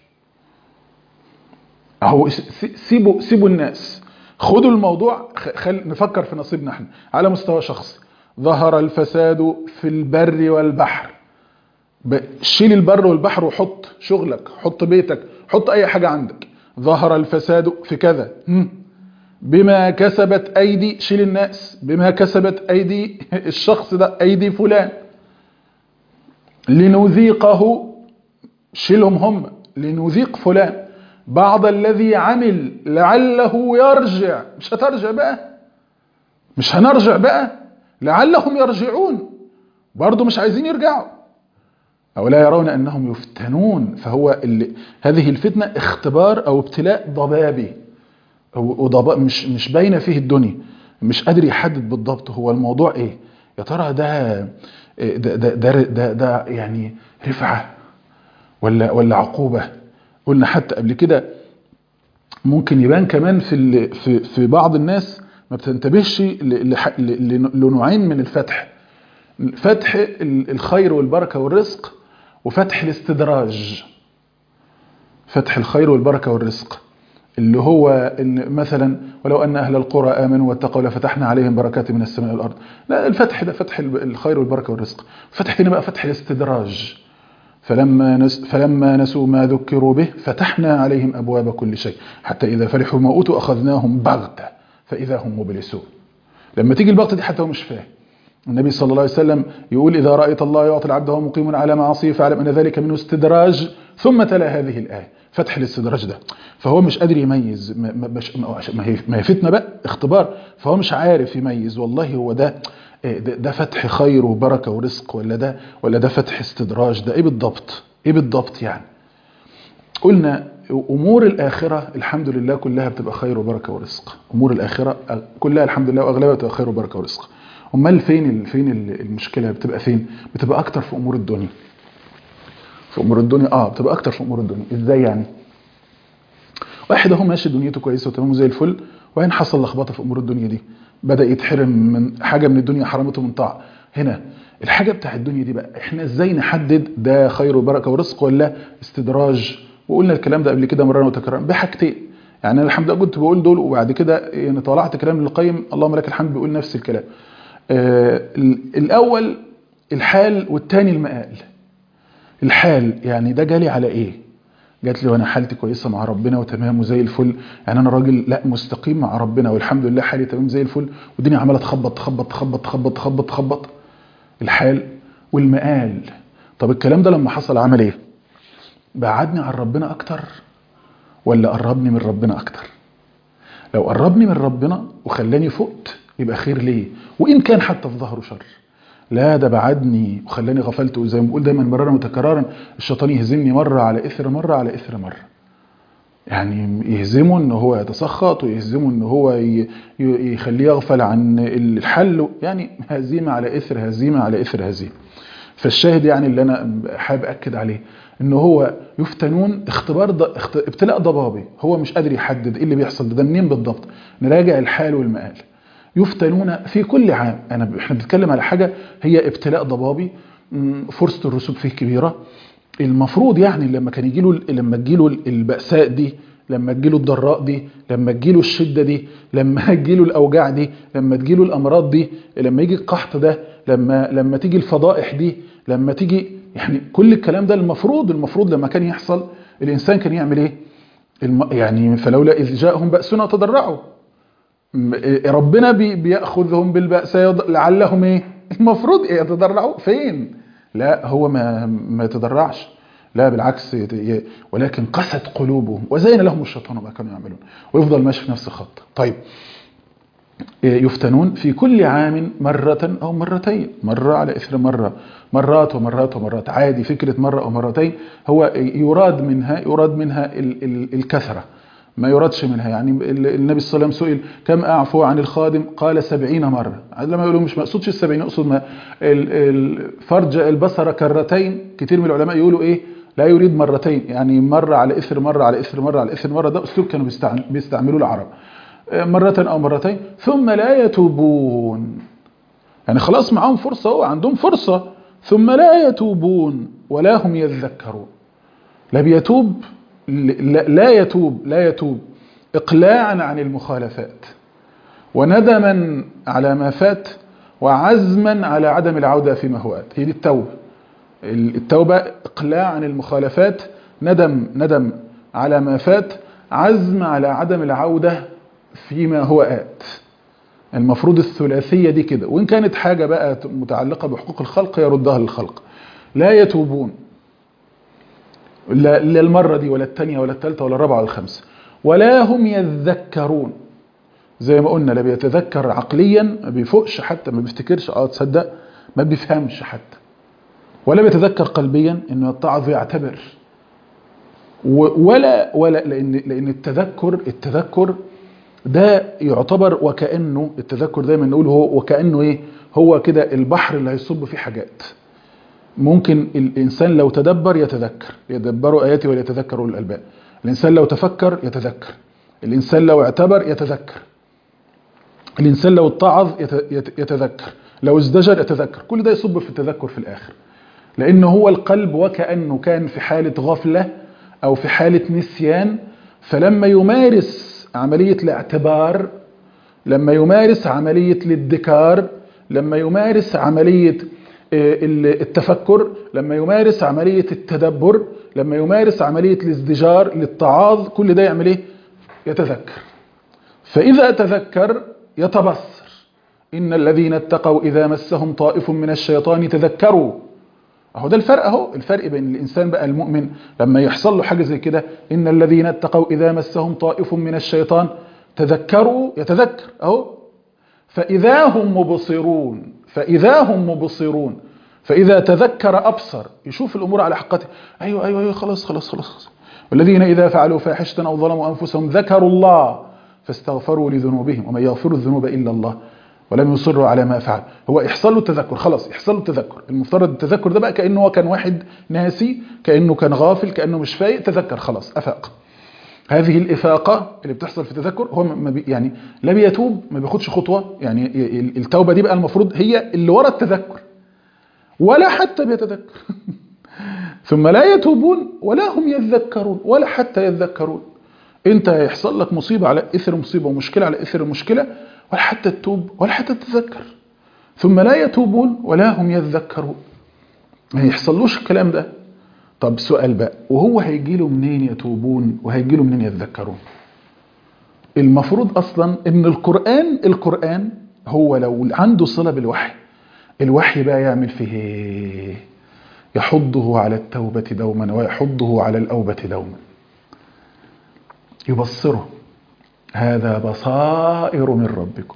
اهو سيبوا سيبوا الناس، خدوا الموضوع، خل نفكر في نصيبنا احنا على مستوى شخصي. ظهر الفساد في البر والبحر، شيل البر والبحر وحط شغلك، حط بيتك، حط اي حاجة عندك. ظهر الفساد في كذا بما كسبت ايدي، شيل الناس، بما كسبت ايدي الشخص ده، ايدي فلان. لنذيقه، شيلهم هم، لنذيق فلان بعض الذي عمل لعله يرجع. مش هترجع بقى، مش هنرجع بقى، لعلهم يرجعون، برضو مش عايزين يرجعوا. أولا يرون أنهم يفتنون، فهو اللي هذه الفتنة اختبار أو ابتلاء ضبابي، وضباب مش مش باينه فيه الدنيا، مش قادر يحدد بالضبط هو الموضوع ايه. يا ترى ده ده ده ده, ده, ده يعني رفعه ولا ولا عقوبه؟ قلنا حتى قبل كده ممكن يبان كمان في في في بعض الناس ما بتنتبهش لنوعين من الفتح: فتح الخير والبركه والرزق، وفتح الاستدراج. فتح الخير والبركه والرزق اللي هو إن مثلا ولو أن أهل القرى آمنوا واتقوا لفتحنا عليهم بركات من السماء والأرض. لا، الفتح ده فتح الخير والبركة والرزق. فتح هنا بقى فتح الاستدراج. فلما نس فلما نسوا ما ذكروا به فتحنا عليهم أبواب كل شيء حتى إذا فرحوا ما أوتوا أخذناهم بغتة فإذا هم مبلسون. لما تيجي البغتة دي حتى هو مش فاهم. النبي صلى الله عليه وسلم يقول: إذا رأيت الله يعطي العبد وهو مقيم على معاصيه فاعلم أن ذلك منه استدراج. ثم تلا هذه الآية، فتح الاستدراج ده. فهو مش قادر يميز، ما, ما هي ما هي فتنة بقى، اختبار، فهو مش عارف يميز والله هو ده ده, ده فتح خير وبركة ورزق ولا ده ولا ده فتح استدراج. ده ايه بالضبط؟ ايه بالضبط يعني؟ قلنا امور الاخره الحمد لله كلها بتبقى خير وبركه ورزق. امور الاخره كلها الحمد لله واغلبها بتبقى خير وبركه ورزق. امال فين فين المشكله؟ بتبقى فين؟ بتبقى اكتر في امور الدنيا. في امور الدنيا اه بتبقى اكتر في امور الدنيا. ازاي يعني؟ واحد اهو ماشي دنيته كويسه وتمام زي الفل، وين حصل لخبطه في امور الدنيا دي، بدا يتحرم من حاجه من الدنيا حرمته من طاعه. هنا الحاجه بتاع الدنيا دي بقى احنا ازاي نحدد ده خير وبركه ورزق ولا استدراج؟ وقلنا الكلام ده قبل كده مرة وتكرارا بحاجتين. يعني انا الحمد لله كنت بقول دول، وبعد كده يعني طلعت كلام ابن القيم اللهم لك الحمد بيقول نفس الكلام. آه الاول الحال والثاني المآل. الحال يعني ده جالي على ايه؟ جات لي وانا حالتي كويسه مع ربنا وتمام وزي الفل، يعني انا راجل لا مستقيم مع ربنا والحمد لله حالي تمام زي الفل، والدنيا عماله تخبط تخبط تخبط تخبط تخبط تخبط. الحال والمآل. طب الكلام ده لما حصل عمل ايه؟ بعدني عن ربنا اكتر ولا قربني من ربنا اكتر؟ لو قربني من ربنا وخلاني فقت يبقى خير ليه، وان كان حتى في ظهره شر. لا ده بعدني وخلاني غفلت، وزي ما بقول دايما مرارا متكررا الشيطان يهزمني مره على اثر مره على اثر مره. يعني يهزمه ان هو يتسخط، ويهزمه ان هو يخليه يغفل عن الحل، يعني هزيمة على اثر هزيمة على اثر هزيمة. فالشاهد يعني اللي انا حابب اكد عليه ان هو يفتنون اختبار ض... اخت... ابتلاء ضبابي، هو مش قادر يحدد ايه اللي بيحصل ده, ده منين بالضبط. نراجع الحال والمآل. يفتنون في كل عام، انا احنا بنتكلم على حاجه هي ابتلاء ضبابي، فرصه الرسوب فيه كبيره. المفروض يعني لما كان يجي له لما تجي له البأساء دي، لما تجي له الضراء دي، لما تجي له الشده دي، لما تجي له الاوجاع دي، لما تجي له الامراض دي، لما يجي القحط ده، لما لما تيجي الفضائح دي، لما تيجي يعني كل الكلام ده، المفروض المفروض لما كان يحصل الانسان كان يعمل ايه؟ الم... يعني فلولا اذ جاءهم بأسنا تضرعوا، ربنا بي بيأخذهم بالبأساء لعلهم ايه؟ المفروض ايه؟ يتضرعوا. فين؟ لا، هو ما ما يتضرعش، لا بالعكس، ولكن قست قلوبهم وزين لهم الشيطان ما كانوا يعملون، ويفضل ماشي في نفس الخط. طيب، يفتنون في كل عام مرة أو مرتين، مرة على إثر مرة، مرات ومرات ومرات، عادي. فكرة مرة أو مرتين هو يراد منها يراد منها ال ال الكثرة، ما يرادش منها. يعني النبي صلى الله عليه وسلم سئل كم أعفو عن الخادم؟ قال سبعين مرة. لما يقولوا مش مقصودش السبعين، يقصد ما فرج البصر كرتين. كتير من العلماء يقولوا إيه؟ لا يريد مرتين، يعني مرة على إثر مرة على إثر مرة على إثر مرة. ده أسلوب كانوا بيستعملوه العرب، مرة أو مرتين ثم لا يتوبون. يعني خلاص معهم فرصة، هو عندهم فرصة، ثم لا يتوبون ولا هم يذكرون. لا بيتوب، لا يتوب لا يتوب إقلاعا عن المخالفات، وندما على ما فات، وعزما على عدم العودة فيما هو آت. هي دي التوبة. التوبة إقلاع عن المخالفات، ندم ندم على ما فات، عزم على عدم العودة فيما هو آت. المفروض الثلاثية دي كده، وإن كانت حاجة بقى متعلقة بحقوق الخلق يردها للخلق. لا يتوبون لا المرة دي ولا الثانية ولا الثالثة ولا الرابعة ولا الخامسة، ولا هم يذكرون. زي ما قلنا، لا بيتذكر عقليا، ما بيفوقش حتى، ما بيفتكرش، اه تصدق ما بيفهمش حتى، ولا بيتذكر قلبيا انه يتعظ ويعتبر، ولا ولا لان لان التذكر التذكر ده يعتبر وكأنه، التذكر دايما نقول هو وكأنه ايه؟ هو كده البحر اللي هيصب فيه حاجات. ممكن الإنسان لو تدبر يتذكر، يدبروا آياتي وليتذكروا الألباب. الإنسان لو تفكر يتذكر، الإنسان لو اعتبر يتذكر، الإنسان لو اتعظ يتذكر، لو ازدجر يتذكر. كل ده يصب في التذكر في الآخر، لأنه هو القلب وكأنه كان في حالة غفلة أو في حالة نسيان، فلما يمارس عملية الاعتبار، لما يمارس عملية الادكار، لما يمارس عملية التفكر، لما يمارس عملية التدبر، لما يمارس عملية الازدجار الاتعاظ، كل ده يعمل ايه؟ يتذكر. فإذا تذكر يتبصر. إن الذين اتقوا إذا مسهم طائف من الشيطان تذكروا. اهو ده الفرق، اهو الفرق بين الإنسان بقى المؤمن لما يحصل له حاجة زي كده، إن الذين اتقوا إذا مسهم طائف من الشيطان تذكروا، يتذكر اهو. فإذا هم مبصرون، فإذا هم مبصرون، فإذا تذكر أبصر، يشوف الأمور على حقتها. أيوة أيوة أيوة خلاص خلاص خلاص. والذين إذا فعلوا فاحشة أو ظلموا أنفسهم ذكروا الله فاستغفروا لذنوبهم ومن يغفر الذنوب إلا الله ولم يصروا على ما فعل. هو يحصل له التذكر، خلاص يحصل له التذكر. المفترض التذكر ده بقى كأنه هو كان واحد ناسي، كأنه كان غافل، كأنه مش فايق، تذكر خلاص أفاق. هذه الإفاقة اللي بتحصل في التذكر، هو ما بي يعني لا بيتوب، ما بياخدش خطوة. يعني التوبة دي بقى المفروض هي اللي ورا التذكر، ولا حتى بيتذكر. ثم لا يتوبون ولا هم يذكرون ولا حتى يذكرون. انت يحصل لك مصيبة على إثر مصيبة ومشكلة على إثر مشكلة، ولا حتى تتوب ولا حتى تتذكر. ثم لا يتوبون ولا هم يذكرون، ما يحصلوش الكلام ده. طب سؤال بقى، وهو هيجي له منين يتوبون وهيجي له منين يتذكرون؟ المفروض اصلا ان القرآن القرآن هو لو عنده صلة بالوحي، الوحي بقى يعمل فيه ايه؟ يحضه على التوبة دوما ويحضه على الأوبة دوما، يبصره. هذا بصائر من ربكم.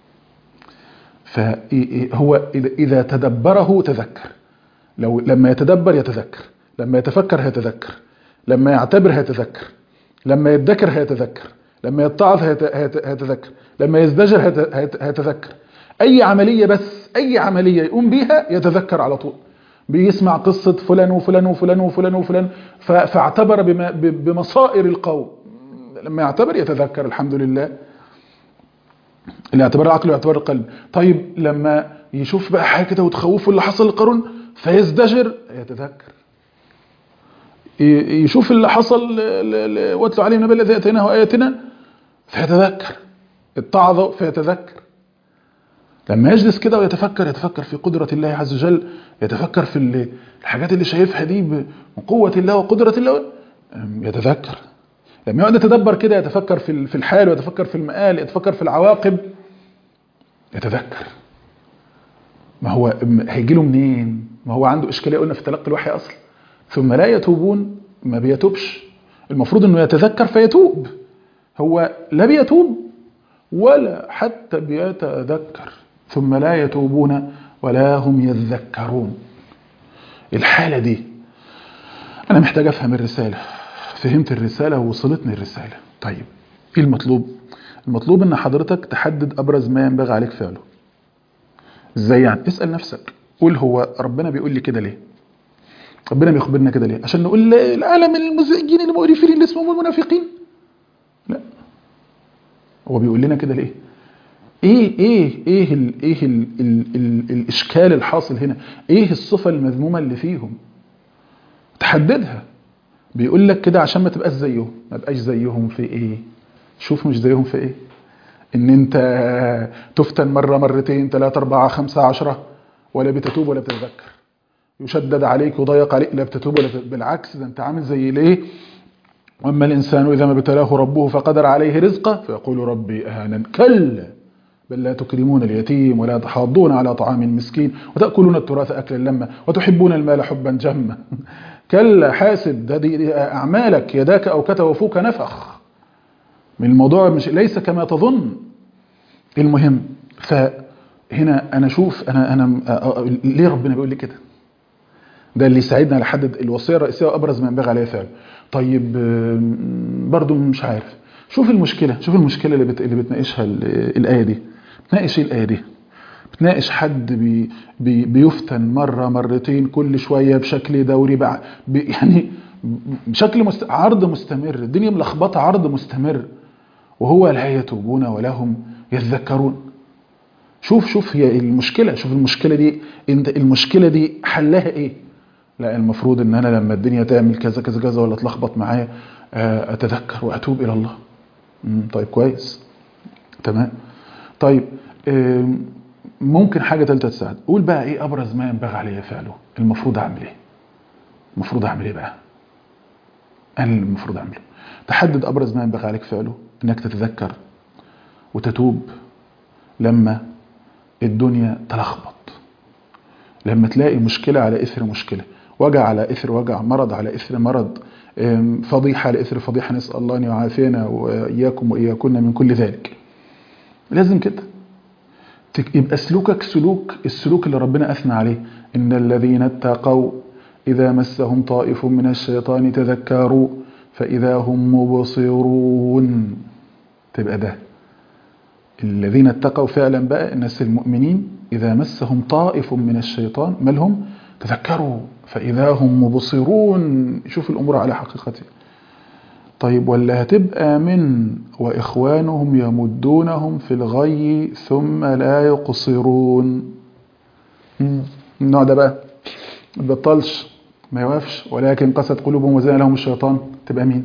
فهو إذا تدبره تذكر، لو لما يتدبر يتذكر، لما يتفكر هيتذكر، لما يعتبر هيتذكر، لما يتذكر هيتذكر، لما يتعظ هيتذكر، لما يزدجر هيتذكر. اي عملية بس اي عملية يقوم بيها يتذكر على طول. بيسمع قصة فلان وفلان وفلان وفلان وفلان فاعتبر بمصائر القوم، لما يعتبر يتذكر الحمد لله. الاعتبار العقل واعتبار القلب. طيب لما يشوف بقى حاجة كده وتخوفه اللي حصل لقارون فيزدجر يتذكر. يشوف اللي حصل واتلو عليهم نبأ الذي اتيناه اياتنا فيتذكر، اتعظ فيتذكر. لما يجلس كده ويتفكر يتفكر في قدرة الله عز وجل، يتفكر في الحاجات اللي شايفها دي بقوة الله وقدرة الله يتذكر. لما يقعد يتدبر كده يتفكر في الحال ويتفكر في المآل، يتفكر في العواقب يتذكر. ما هو هيجي له منين؟ ما هو عنده إشكالية قلنا في تلقي الوحي أصلا. ثم لا يتوبون، ما بيتوبش. المفروض انه يتذكر فيتوب، هو لا بيتوب ولا حتى بيتذكر. ثم لا يتوبون ولا هم يذكرون. الحالة دي انا محتاج افهم الرسالة. فهمت الرسالة ووصلتني الرسالة. طيب ايه المطلوب؟ المطلوب ان حضرتك تحدد ابرز ما ينبغي عليك فعله. ازاي يعني؟ اسأل نفسك، قول هو ربنا بيقول لي كده ليه؟ ربنا بيخبرنا كده ليه؟ عشان نقول العالم المزعجين المقرفين اللي اسمهم المنافقين؟ لا، هو بيقول لنا كده ليه؟ ايه ايه ايه ال ايه ال ال ال الاشكال الحاصل هنا؟ ايه الصفة المذمومة اللي فيهم؟ تحددها. بيقول لك كده عشان ما تبقاش زيهم. ما تبقاش زيهم في ايه؟ شوف مش زيهم في ايه؟ ان انت تفتن مرة مرتين ثلاثة أربعة خمسة عشرة ولا بتتوب ولا بتتذكر، يشدد عليك وضيق عليك لا بتتوب ولا بتتوب. بالعكس ده انت عامل زي ليه؟ واما الانسان اذا ما ابتلاه ربه فقدر عليه رزقه فيقول ربي اهانن. كلا بل لا تكرمون اليتيم ولا تحاضون على طعام المسكين وتأكلون التراث أكلا لما وتحبون المال حبا جما. كلا حاسد، هذه أعمالك يداك أو كتوفوك نفخ من الموضوع، مش ليس كما تظن. المهم فهنا أنا شوف أنا أنا ليه ربنا بيقول لي كده؟ ده اللي يساعدنا لحد الوصية الرئيسية وأبرز ما ينبغي عليه فعل. طيب برضو مش عارف. شوف المشكلة شوف المشكلة اللي, بت... اللي بتناقشها الآية دي. بتناقش ايه الآية دي؟ بتناقش حد بي... بي... بيفتن مرة مرتين كل شوية بشكل دوري بقى بي... يعني بشكل مست... عرض مستمر، الدنيا ملخبطة عرض مستمر، وهو لا يتوبون ولا هم يذكرون. شوف شوف هي المشكلة شوف المشكلة دي انت المشكلة دي حلها ايه؟ لا المفروض ان انا لما الدنيا تعمل كذا كذا كذا ولا تلخبط معايا اتذكر واتوب الى الله. طيب كويس تمام. طيب ممكن حاجة ثالثه تساعد. قول بقى ايه ابرز ما ينبغي علي فعله؟ المفروض اعمل ايه؟ المفروض اعمل ايه بقى؟ انا المفروض اعمله. تحدد ابرز ما ينبغي عليك فعله، انك تتذكر وتتوب لما الدنيا تلخبط، لما تلاقي مشكلة على إثر مشكلة، وجع على إثر وجع، مرض على إثر مرض، فضيحة على إثر فضيحة، نسأل الله أن يعافينا وإياكم وإياكن من كل ذلك. لازم كده يبقى سلوكك سلوك السلوك اللي ربنا أثنى عليه. إن الذين اتقوا إذا مسهم طائف من الشيطان تذكروا فإذا هم مبصرون. تبقى ده الذين اتقوا فعلا بقى الناس المؤمنين إذا مسهم طائف من الشيطان مالهم تذكروا فإذا هم مبصرون. شوف الأمور على حقيقتها. طيب ولا هتبقى من وإخوانهم يمدونهم في الغي ثم لا يقصرون. النوع ده بقى ما بطلش ما يوافش ولكن قست قلوبهم وزين لهم الشيطان. تبقى مين؟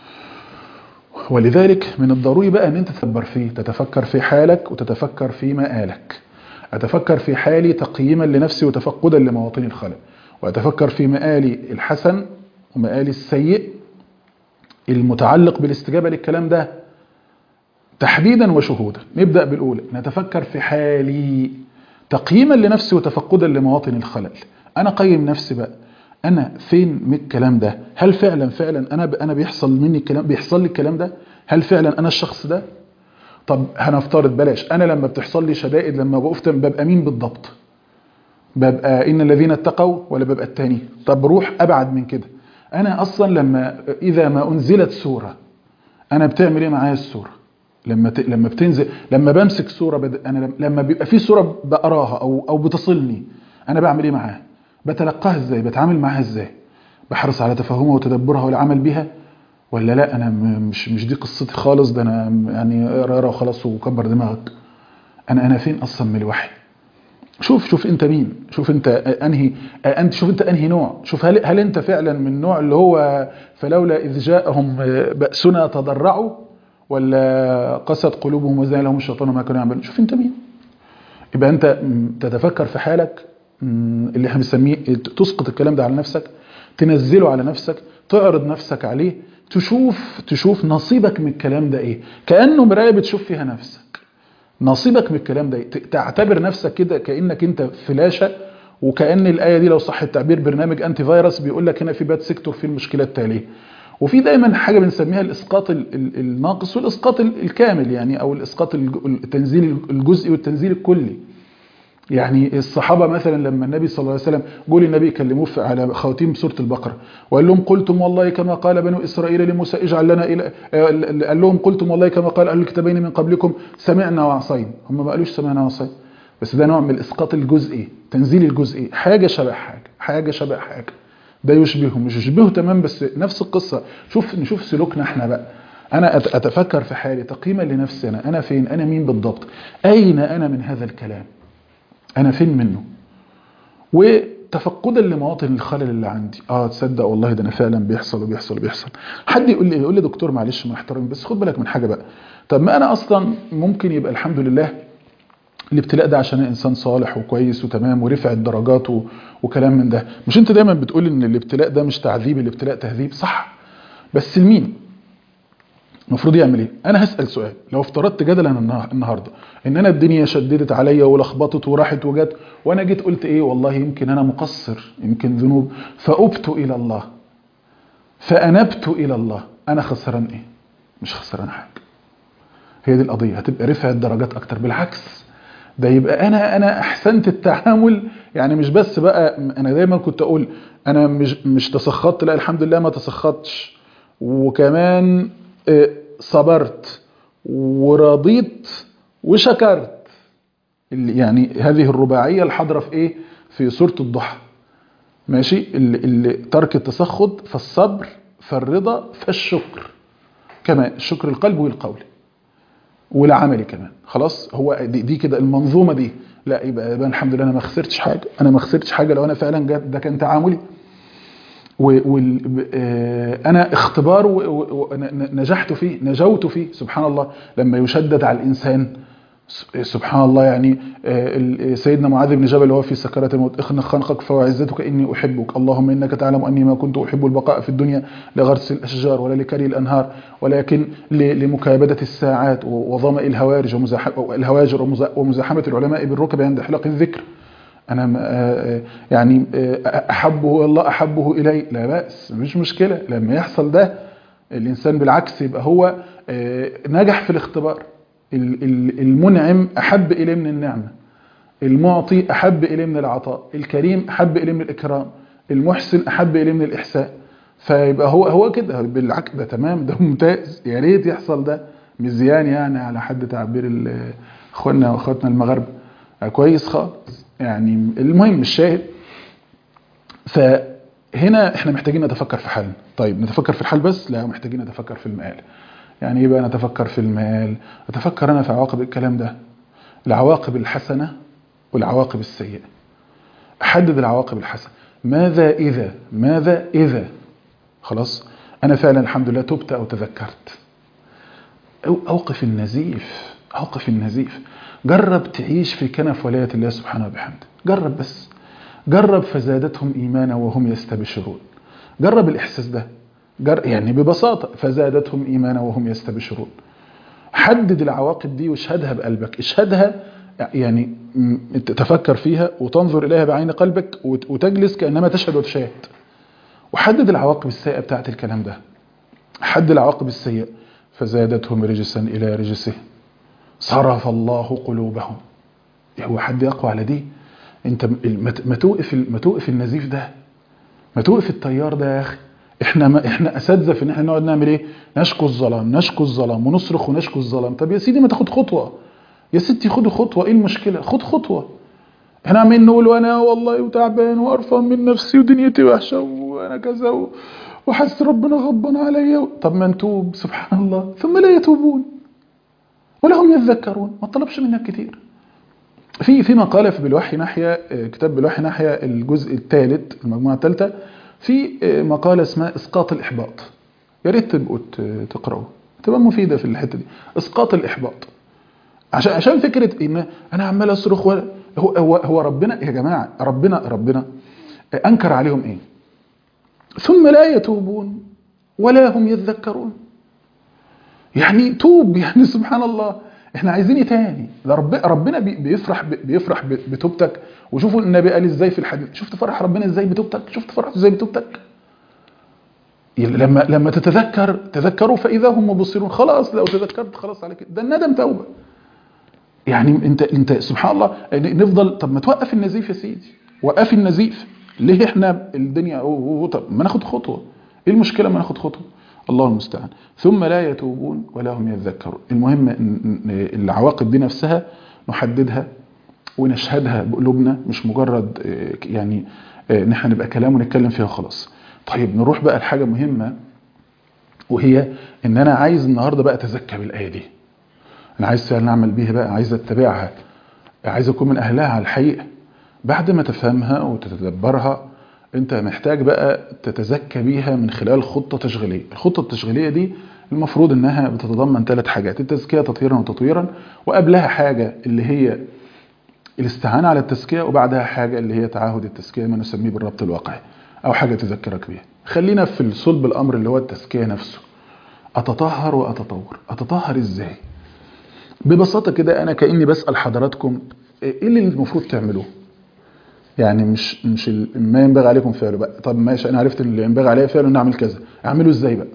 ولذلك من الضروري بقى ان انت تتدبر فيه، تتفكر في حالك وتتفكر في مآلك. اتفكر في حالي تقييما لنفسي وتفقدا لمواطن الخلل، واتفكر في مآلي الحسن ومآلي السيء المتعلق بالاستجابة للكلام ده تحديدا وشهودا. نبدأ بالأولى، نتفكر في حالي تقييما لنفسي وتفقدا لمواطن الخلل. انا قيم نفسي بقى، انا فين من الكلام ده؟ هل فعلا فعلا انا انا بيحصل مني الكلام بيحصل لي الكلام ده؟ هل فعلا انا الشخص ده؟ طب هنفترض بلاش، انا لما بتحصل لي شدائد لما بقف ببقى مين بالضبط؟ ببقى ان الذين اتقوا ولا ببقى التاني؟ طب روح ابعد من كده، انا اصلا لما اذا ما انزلت سورة انا بتعمل ايه معايا الصوره لما ت... لما بتنزل، لما بمسك صوره بد... انا لما بيبقى في صوره بقراها او او بتصلني، انا بعمل ايه معاها؟ بتلقاها ازاي؟ بتعامل معاها ازاي؟ بحرص على تفهمها وتدبرها والعمل بها، ولا لا انا مش مش دي قصتي خالص، ده انا يعني اقرا اقرا وخلاص وكبر دماغك. انا انا فين اصلا من الوحي؟ شوف شوف انت مين، شوف انت انهي انت شوف انت انهي نوع، شوف هل هل انت فعلا من النوع اللي هو فلولا اذ جاءهم بأسنا تضرعوا، ولا قست قلوبهم وزين لهم الشيطان ما كانوا يعملون. شوف انت مين. يبقى انت تتفكر في حالك اللي احنا بنسميه، تسقط الكلام ده على نفسك، تنزله على نفسك، تعرض نفسك عليه، تشوف تشوف نصيبك من الكلام ده ايه، كأنه مراية بتشوف فيها نفسك. نصيبك من الكلام ده ايه؟ تعتبر نفسك كده كأنك انت فلاشة، وكأن الآية دي لو صح التعبير برنامج انتي فيروس بيقول لك هنا في باد سيكتور في المشكلة التالية. وفي دايما حاجة بنسميها الاسقاط الناقص والاسقاط الكامل، يعني او الاسقاط التنزيل الجزئي والتنزيل الكلي. يعني الصحابة مثلا لما النبي صلى الله عليه وسلم قول النبي يكلموه على خواتيم سورة البقرة وقال لهم قلتم والله كما قال بنو إسرائيل لموسى اجعل لنا إلى، قال لهم قلتم والله كما قال أهل الكتابين من قبلكم سمعنا وعصينا. هم ما قالوش سمعنا وعصينا، بس ده نوع من الإسقاط الجزئي، تنزيل الجزئي، حاجة شبه حاجة، حاجة شبه حاجة. ده يشبهه مش يشبهه تمام بس نفس القصة. شوف نشوف سلوكنا احنا بقى. أنا أتفكر في حالي تقييما لنفسي، أنا أنا فين؟ أنا مين بالضبط؟ أين أنا من هذا الكلام؟ أنا فين منه؟ وتفقدا لمواطن الخلل اللي عندي. اه تصدق والله ده أنا فعلا بيحصل وبيحصل وبيحصل. حد يقول لي يقول لي دكتور معلش مع احترامي بس خد بالك من حاجة بقى. طب ما أنا أصلا ممكن يبقى الحمد لله الابتلاء ده عشان إنسان صالح وكويس وتمام ورفع الدرجات وكلام من ده. مش أنت دايما بتقول إن الابتلاء ده مش تعذيب، الابتلاء تهذيب؟ صح، بس لمين؟ المفروض يعمل ايه؟ انا هسأل سؤال، لو افترضت جدلا النهارده ان انا الدنيا شددت عليا ولخبطت وراحت وجت، وانا جيت قلت ايه والله يمكن انا مقصر، يمكن ذنوب، فأبت الى الله، فأنبت الى الله، انا خسران ايه؟ مش خسران حاجه. هي دي القضيه، هتبقى رفع الدرجات اكتر، بالعكس ده يبقى انا انا احسنت التعامل. يعني مش بس بقى انا دايما كنت اقول انا مش مش تسخطت، لا الحمد لله ما تسخطتش، وكمان صبرت ورضيت وشكرت. يعني هذه الرباعية الحاضرة في ايه؟ في سورة الضحى. ماشي، اللي, اللي ترك التسخط فالصبر فالرضا فالشكر، كمان الشكر القلب والقول والعملي كمان. خلاص هو دي, دي كده المنظومة دي. لا يبقى, يبقى الحمد لله انا ما خسرتش حاجة، انا ما خسرتش حاجة لو انا فعلا ده كان تعاملي. وأنا اختبار ونجحت فيه، نجوت فيه. سبحان الله لما يشدد على الإنسان، سبحان الله. يعني سيدنا معاذ بن جبل وهو في سكرات الموت، اخنق خنقك فوعزتك إني أحبك، اللهم إنك تعلم أني ما كنت أحب البقاء في الدنيا لغرس الأشجار ولا لكري الأنهار، ولكن لمكابدة الساعات وظمأ الهواجر ومزاحمة العلماء بالركب عند حلق الذكر. أنا يعني أحبه الله أحبه إلي، لا بأس، مش مشكلة. لما يحصل ده الإنسان بالعكس يبقى هو نجح في الاختبار. المنعم أحب إليه من النعمة، المعطي أحب إليه من العطاء، الكريم أحب إليه من الإكرام، المحسن أحب إليه من الإحسان. فيبقى هو هو كده بالعكس، ده تمام، ده ممتاز، يا ريت يحصل ده. مزيان يعني على حد تعبير اخواننا واخواتنا المغاربه، كويس خالص. يعني المهم الشاهد، فهنا احنا محتاجين نتفكر في حالنا. طيب نتفكر في الحال بس؟ لا، محتاجين نتفكر في المآل. يعني ايه بقى نتفكر في المآل؟ اتفكر انا في عواقب الكلام ده، العواقب الحسنة والعواقب السيئة. احدد العواقب الحسنة، ماذا اذا ماذا اذا خلاص انا فعلا الحمد لله تبت او تذكرت. اوقف النزيف، اوقف النزيف. جرب تعيش في كنف ولاية الله سبحانه وبحمده، جرب بس، جرب فزادتهم إيمانا وهم يستبشرون. جرب الإحساس ده، جرب يعني ببساطة، فزادتهم إيمانا وهم يستبشرون. حدد العواقب دي واشهدها بقلبك، اشهدها يعني تفكر فيها وتنظر إليها بعين قلبك وتجلس كأنما تشهد وتشاهد. وحدد العواقب السيئة بتاعت الكلام ده، حدد العواقب السيئة، فزادتهم رجسا إلى رجسه صرف الله قلوبهم. هو حد يقوى على دي؟ انت ما توقف ما توقف النزيف ده، ما توقف التيار ده يا اخي. احنا ما احنا اساتذه في ان احنا نقعد نعمل ايه؟ نشكو الظلام نشكو الظلام ونصرخ ونشكو الظلام. طب يا سيدي ما تاخد خطوه، يا ستي خدوا خطوه، ايه المشكله؟ خد خطوه. احنا عمالين نقول وانا والله وتعبان وقرفان من نفسي ودنيتي وحشه وانا كذا و... وحاسس ربنا غضبان عليا. طب ما نتوب، سبحان الله، ثم لا يتوبون ولا هم يذكرون. ما طلبش منك كتير. في في مقاله في بالوحي ناحيه، كتاب بالوحي ناحيه الجزء الثالث المجموعه الثالثه، في مقاله اسمها اسقاط الاحباط. يا ريت تبقوا تقراوها، تبقى مفيده في الحته دي. اسقاط الاحباط، عشان عشان فكره ان انا عمال اصرخ و... هو هو هو ربنا يا جماعه، ربنا ربنا انكر عليهم ايه؟ ثم لا يتوبون ولا هم يذكرون. يعني توب، يعني سبحان الله، احنا عايزين ايه تاني؟ ده رب ربنا بيفرح بيفرح بتوبتك. وشوفوا النبي قال ازاي في الحديث، شفت فرح ربنا ازاي بتوبتك؟ شفت فرحته ازاي بتوبتك؟ لما لما تتذكر، تذكروا فاذا هم مبصرون. خلاص لو تذكرت خلاص على كده، ده الندم توبه. يعني انت انت سبحان الله نفضل. طب ما توقف النزيف يا سيدي، وقف النزيف. ليه احنا الدنيا أوه. طب ما ناخد خطوه، ايه المشكله ما ناخد خطوه؟ الله المستعان. ثم لا يتوبون ولا هم يذكرون. المهم ان العواقب دي نفسها نحددها ونشهدها بقلوبنا، مش مجرد يعني ان احنا نبقى كلام ونتكلم فيها خلاص. طيب نروح بقى لحاجه مهمه، وهي ان انا عايز النهارده بقى اتزكى بالايه دي. انا عايز نعمل بيها بقى، عايز اتبعها، عايز اكون من اهلها على الحقيقه. بعد ما تفهمها وتتدبرها، انت محتاج بقى تتزكى بيها من خلال خطه تشغيليه. الخطه التشغيليه دي المفروض انها بتتضمن ثلاث حاجات: التزكيه تطهيرا وتطويرا، وقبلها حاجه اللي هي الاستعانه على التزكيه، وبعدها حاجه اللي هي تعاهد التزكيه، ما نسميه بالربط الواقعي، او حاجه تذكرك بيها. خلينا في صلب الامر اللي هو التزكيه نفسه. اتطهر واتطور. اتطهر ازاي؟ ببساطه كده، انا كاني بسال حضراتكم ايه اللي المفروض تعملوه؟ يعني مش مش ما ينبغي عليكم فعله بقى. طب ماشي، انا عرفت ان اللي ينبغي عليا فعله نعمل كذا، اعمله ازاي بقى؟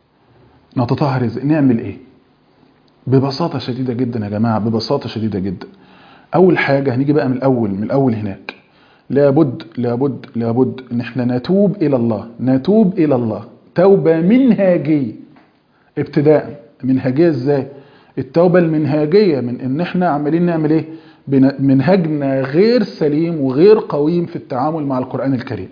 نتطهر ازاي؟ نعمل ايه؟ ببساطه شديده جدا يا جماعه، ببساطه شديده جدا. اول حاجه هنيجي بقى من الاول، من الاول هناك. لابد لابد لابد ان احنا نتوب الى الله، نتوب الى الله توبه منهاجيه. ابتداء منهاجيه ازاي؟ التوبه المنهاجيه من ان احنا عمالين نعمل ايه؟ منهجنا غير سليم وغير قويم في التعامل مع القرآن الكريم.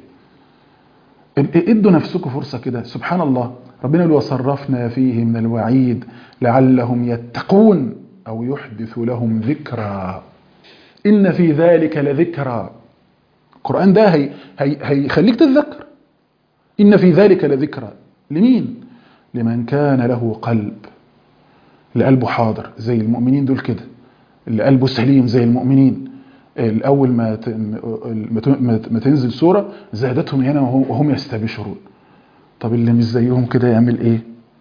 ادوا نفسكم فرصة كده. سبحان الله، ربنا يقول وصرفنا فيه من الوعيد لعلهم يتقون أو يحدث لهم ذكرى. إن في ذلك لذكرى. القرآن ده هي هي هيخليك تتذكر. إن في ذلك لذكرى. لمين؟ لمن كان له قلب، اللي قلبه حاضر زي المؤمنين دول كده، اللي قلبه سليم زي المؤمنين. الأول ما ما تنزل سورة زادتهم هنا وهم يستبشرون. طب اللي مش زيهم كده يعمل ايه؟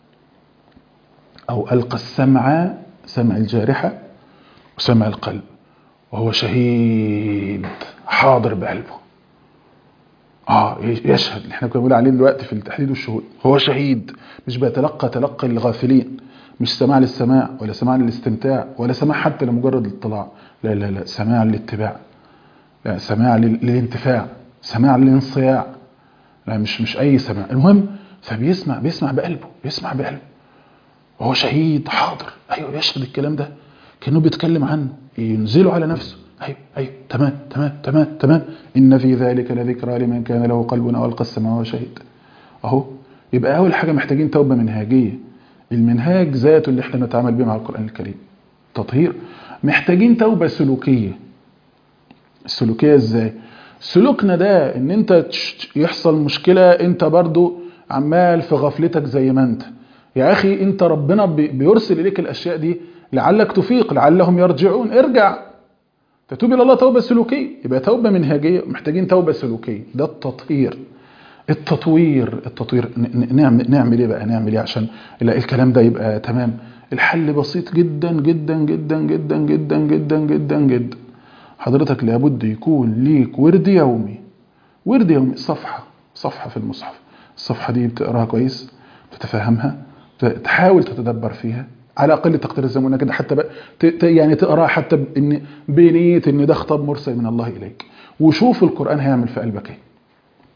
أو ألقى السمع، سمع الجارحة وسمع القلب، وهو شهيد حاضر بقلبه. اه يشهد. احنا كنا بنقول عليه دلوقتي في التحديد والشهود، هو شهيد، مش بيتلقى تلقي الغافلين، مش سماع للسماع ولا سماع للاستمتاع ولا سماع حتى لمجرد الاطلاع، لا لا لا، سماع للاتباع، لا سماع للانتفاع، سماع للانصياع، لا مش مش اي سماع. المهم فبيسمع، بيسمع بقلبه، بيسمع بقلبه وهو شهيد حاضر. ايوه يشهد الكلام ده كأنه بيتكلم عنه، ينزله على نفسه. ايوه ايوه تمام تمام تمام تمام. ان في ذلك لذكرى لمن كان له قلب او القى السمع وهو شهيد. اهو يبقى اول حاجه محتاجين توبه منهاجيه. المنهاج ذاته اللي احنا نتعامل بيه مع القرآن الكريم تطهير. محتاجين توبه سلوكيه. السلوكيه ازاي؟ سلوكنا ده ان انت يحصل مشكله انت برضو عمال في غفلتك زي ما انت. يا اخي انت ربنا بيرسل اليك الاشياء دي لعلك تفيق، لعلهم يرجعون. ارجع فتوب الى الله توبه سلوكيه. يبقى توبه منهجيه، محتاجين توبه سلوكيه. ده التطهير. التطوير التطوير نعمل نعمل ايه بقى؟ نعمل ايه عشان الكلام ده يبقى تمام؟ الحل بسيط جدا جدا جدا جدا جدا جدا جدا جدا. حضرتك لابد يكون ليك ورد يومي. ورد يومي، صفحه صفحه في المصحف. الصفحه دي بتقراها كويس، تتفهمها، تحاول تتدبر فيها على اقل تقدير زي ما قلنا كده، حتى بقى يعني تقراها حتى بان بنيه ان ده خطاب مرسل من الله اليك، وشوف القران هيعمل في قلبك ايه.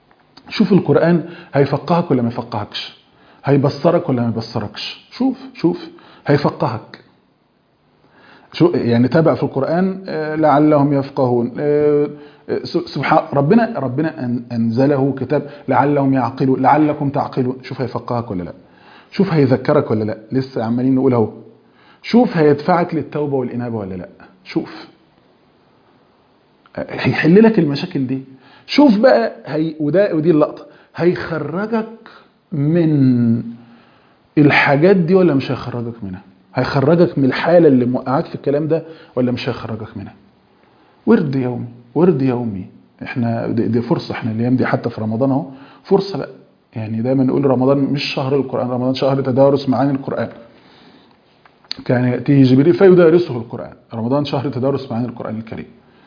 شوف القرآن هيفقهك ولا ما يفقهكش، هيبصرك ولا ما يبصركش. شوف شوف هيفقهك. شو يعني تابع في القرآن لعلهم يفقهون. سبحان ربنا ربنا أنزله كتاب لعلهم يعقلون، لعلكم تعقلون. شوف هيفقهك ولا لا، شوف هيذكرك ولا لا، لسه عمالين نقول اهو. شوف هيدفعك للتوبة والإنابة ولا لا، شوف هيحل لك المشاكل دي. شوف بقى هي وده ودي اللقطة، هيخرجك من الحاجات دي ولا مش هيخرجك منها؟ هيخرجك من الحالة اللي موقعك في الكلام ده ولا مش هيخرجك منها؟ ورد يومي، ورد يومي. احنا دي, دي فرصة، احنا الايام دي حتى في رمضان اهو فرصة بقى. يعني دايما نقول رمضان مش شهر القرآن، رمضان شهر تدارس معاني القرآن. كان يأتيه جبريل فيدارسه القرآن. رمضان شهر تدارس معاني القرآن الكريم.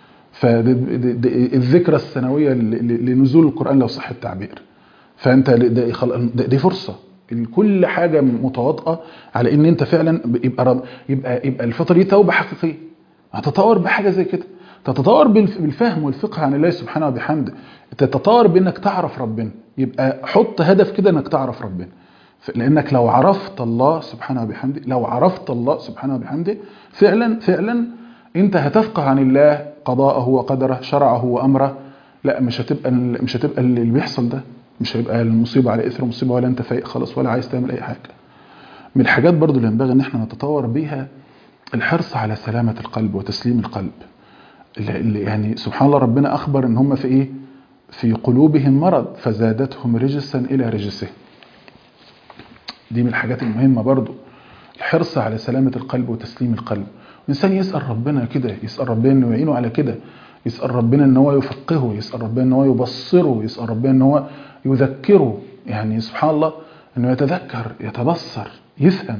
فالذكرى السنوية لنزول القرآن لو صح التعبير. فانت دي فرصة كل حاجة متواطئة على ان انت فعلا يبقى يبقى يبقى الفترة دي توبة حقيقية. هتتطور بحاجة زي كده، تتطور بالفهم والفقه عن الله سبحانه وبحمده، تتطور بانك تعرف ربنا. يبقى حط هدف كده انك تعرف ربنا، لانك لو عرفت الله سبحانه وبحمده، لو عرفت الله سبحانه وبحمده فعلا فعلا انت هتفقه عن الله قضاءه وقدره، شرعه وامره. لا مش هتبقى مش هتبقى اللي بيحصل ده، مش هيبقى المصيبة على اثر مصيبة، ولا انت فايق خلاص ولا عايز تعمل اي حاجة. من الحاجات برضو اللي ينبغي ان احنا نتطور بيها الحرص على سلامة القلب وتسليم القلب. اللي يعني سبحان الله ربنا اخبر ان هم في ايه؟ في قلوبهم مرض فزادتهم رجسا الى رجسهم. دي من الحاجات المهمة برضو، الحرص على سلامة القلب وتسليم القلب. الانسان يسأل ربنا كده، يسأل ربنا انه يعينه على كده، يسأل ربنا ان هو يفقهه، يسأل ربنا ان هو يبصره، يسأل ربنا ان هو يذكره. يعني سبحان الله انه يتذكر، يتبصر، يفهم.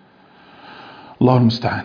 الله المستعان.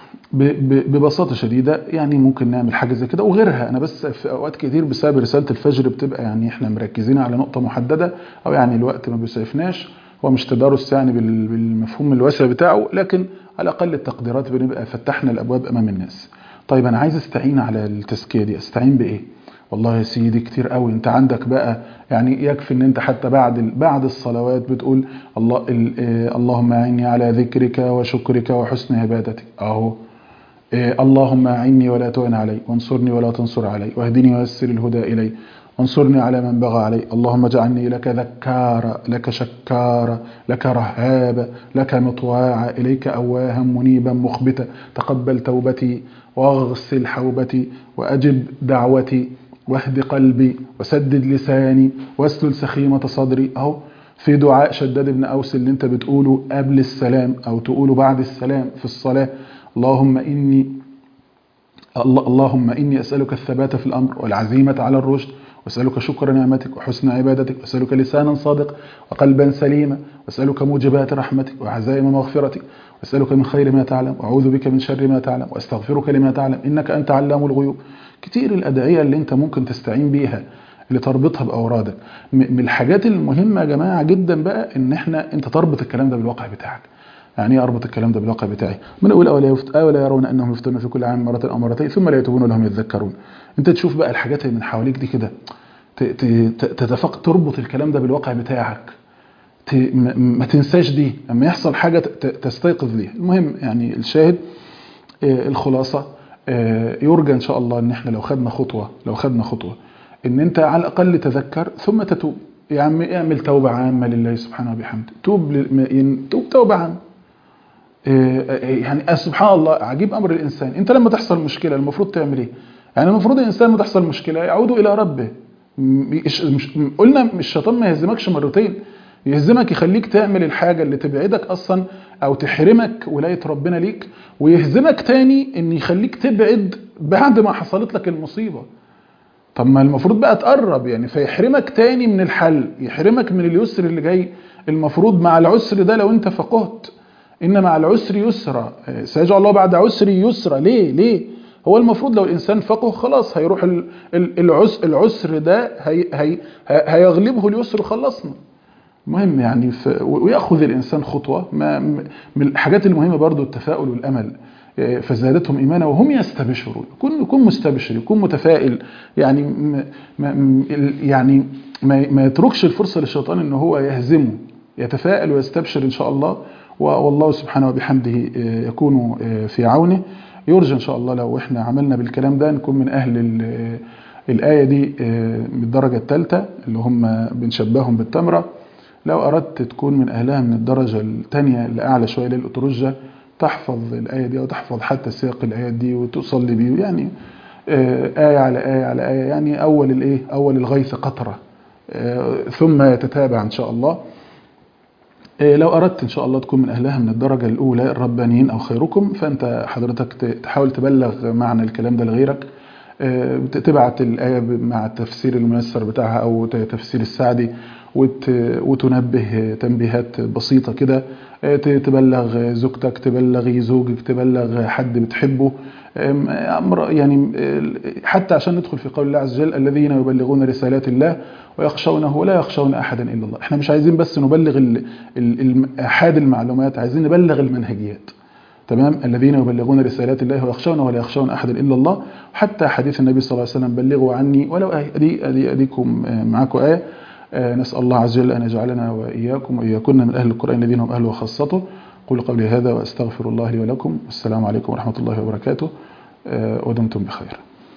ببساطة شديدة يعني ممكن نعمل حاجة زي كده وغيرها. أنا بس في أوقات كتير بسبب رسالة الفجر بتبقى يعني إحنا مركزين على نقطة محددة، أو يعني الوقت ما بيسعفناش. هو مش تدارس يعني بالمفهوم الواسع بتاعه، لكن على أقل التقديرات بنبقى فتحنا الأبواب أمام الناس. طيب أنا عايز أستعين على التزكية دي، أستعين بإيه؟ والله يا سيدي كتير قوي. انت عندك بقى يعني يكفي ان انت حتى بعد بعد الصلوات بتقول الله اللهم اعني على ذكرك وشكرك وحسن عبادتك. اهو اللهم اعني ولا تعن علي، وانصرني ولا تنصر علي، واهدني ويسر الهدى الي، وانصرني على من بغى علي. اللهم اجعلني لك ذكارا، لك شكارا، لك رهابا، لك مطواعا، اليك اواها منيبا مخبتا. تقبل توبتي واغسل حوبتي واجب دعوتي واهد قلبي وسدد لساني واسلل سخيمة صدري. اهو في دعاء شداد بن أوس اللي انت بتقوله قبل السلام او تقوله بعد السلام في الصلاة. اللهم إني اللهم إني أسألك الثبات في الأمر والعزيمة على الرشد، وأسألك شكر نعمتك وحسن عبادتك، وأسألك لسانا صادق وقلبا سليما، وأسألك موجبات رحمتك وعزائم مغفرتك، وأسألك من خير ما تعلم وأعوذ بك من شر ما تعلم وأستغفرك لما تعلم إنك أنت علام الغيوب. كتير الأدعية اللي انت ممكن تستعين بيها اللي تربطها بأورادك. من الحاجات المهمة يا جماعة جدا بقى ان احنا انت تربط الكلام ده بالواقع بتاعك. يعني ايه اربط الكلام ده بالواقع بتاعي؟ من اقول اولا يرون انهم يفتنون في كل عام مرة او مرتين ثم لا يتوبون لهم يتذكرون. انت تشوف بقى الحاجات اللي من حواليك دي كده، تتفق تربط الكلام ده بالواقع بتاعك، ما تنساش دي لما يحصل حاجة تستيقظ ليها. المهم يعني الشاهد الخلاصة يرجى ان شاء الله ان احنا لو خدنا خطوة لو خدنا خطوة ان انت على الاقل تذكر ثم تتوب. يا عم اعمل توبة عامة لله سبحانه وبحمده، توب توب توبة عامة. يعني سبحان الله عجيب امر الانسان. انت لما تحصل مشكلة المفروض تعمل ايه؟ يعني المفروض الانسان لما تحصل مشكلة يعود الى ربه. قلنا الشيطان ما يهزمكش مرتين، يهزمك يخليك تعمل الحاجة اللي تبعدك اصلا او تحرمك ولاية ربنا ليك، ويهزمك تاني ان يخليك تبعد بعد ما حصلت لك المصيبة. طب ما المفروض بقى تقرب يعني، فيحرمك تاني من الحل، يحرمك من اليسر اللي جاي. المفروض مع العسر ده لو انت فقهت ان مع العسر يسرا سيجعل الله بعد عسر يسرا. ليه ليه هو المفروض لو الانسان فقه خلاص هيروح العسر, العسر ده هي هي هيغلبه اليسر خلصنا. مهم يعني ويأخذ الإنسان خطوة. ما من الحاجات المهمة برضو التفاؤل والأمل. فزادتهم إيمانا وهم يستبشرون. يكون يكون مستبشر، يكون متفائل، يعني ما يعني ما, ما يتركش الفرصة للشيطان إن هو يهزمه، يتفائل ويستبشر إن شاء الله، والله سبحانه وبحمده يكون في عونه. يرجى إن شاء الله لو إحنا عملنا بالكلام ده نكون من أهل الآية دي بالدرجة الثالثة اللي هم بنشبههم بالتمرة. لو أردت تكون من أهلها من الدرجة الثانية اللي أعلى شوية للأترجة، تحفظ الآية دي وتحفظ حتى سياق الآيات دي وتصلي بيه، يعني آية على آية على آية، يعني أول الإيه أول الغيث قطرة ثم يتتابع إن شاء الله. لو أردت إن شاء الله تكون من أهلها من الدرجة الأولى الربانيين أو خيركم، فأنت حضرتك تحاول تبلغ معنى الكلام ده لغيرك، تبعت الآية مع التفسير الميسر بتاعها أو تفسير السعدي، وتنبه تنبيهات بسيطة كده، تبلغ زوجتك، تبلغي زوجك، تبلغ حد بتحبه، يعني حتى عشان ندخل في قول الله عز وجل الذين يبلغون رسالات الله ويخشونه ولا يخشون أحدا إلا الله. احنا مش عايزين بس نبلغ أحد المعلومات، عايزين نبلغ المنهجيات. تمام؟ الذين يبلغون رسالات الله ويخشونه ولا يخشون أحدا إلا الله. حتى حديث النبي صلى الله عليه وسلم بلغوا عني ولو آية. أدي أدي أديكم معاكم آية. نسأل الله عز وجل أن يجعلنا وإياكم وإياكن من أهل القرآن الذين هم أهله وخاصته. قول قولي هذا وأستغفر الله لي ولكم، والسلام عليكم ورحمة الله وبركاته، ودمتم بخير.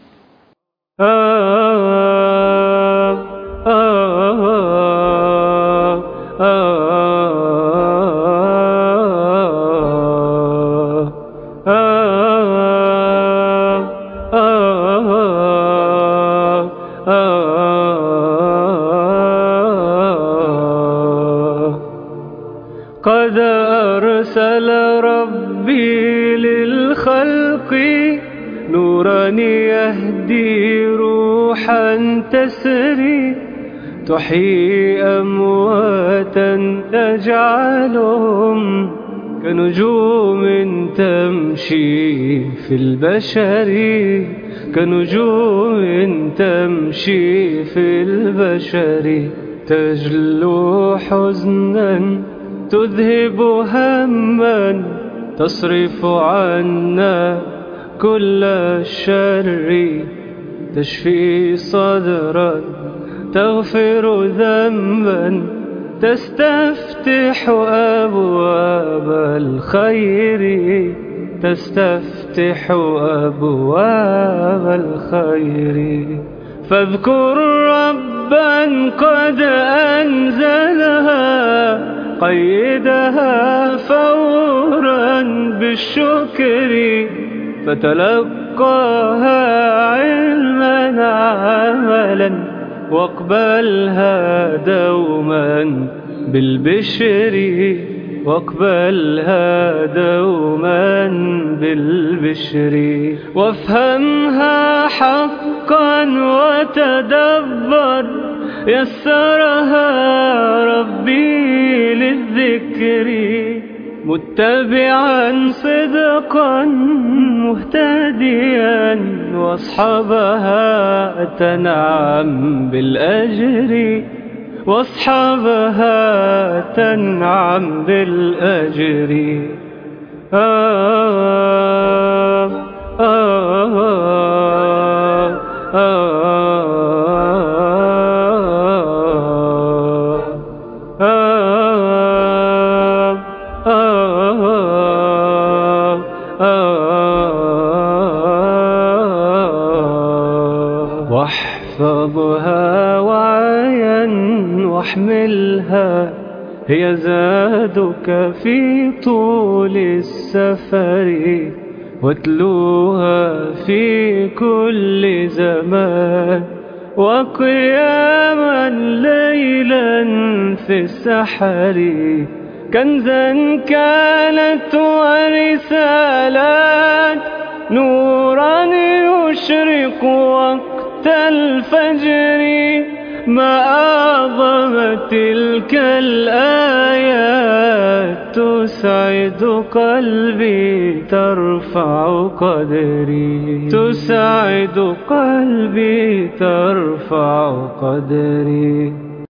قد أرسل ربي للخلق نورا يهدي روحا تسري، تحيي أمواتا تجعلهم كنجوم تمشي في البشر، كنجوم تمشي في البشر، تجلو حزنا تذهب هما، تصرف عنا كل الشر، تشفي صدرا تغفر ذنبا، تستفتح أبواب الخير، تستفتح أبواب الخير. فاذكر ربا قد أنزلها، قيدها فورا بالشكر، فتلقاها علما عملا، واقبلها دوما بالبشر، واقبلها دوما بالبشر. وافهمها حقا وتدبر، يسرها ربي للذكر، متبعا صدقا مهتديا، واصحابها تنعم بالأجر، واصحابها تنعم بالأجر. آه آه آه واحفظها وعيا واحملها، هي زادك في طول السفر، واتلوها في كل زمان، وقياما ليلا في السحر، كنزا كانت ورسالات، نورا يشرق وقت الفجر. ما أعظم تلك الآيات، تسعد قلبي ترفع قدري، تسعد قلبي ترفع قدري.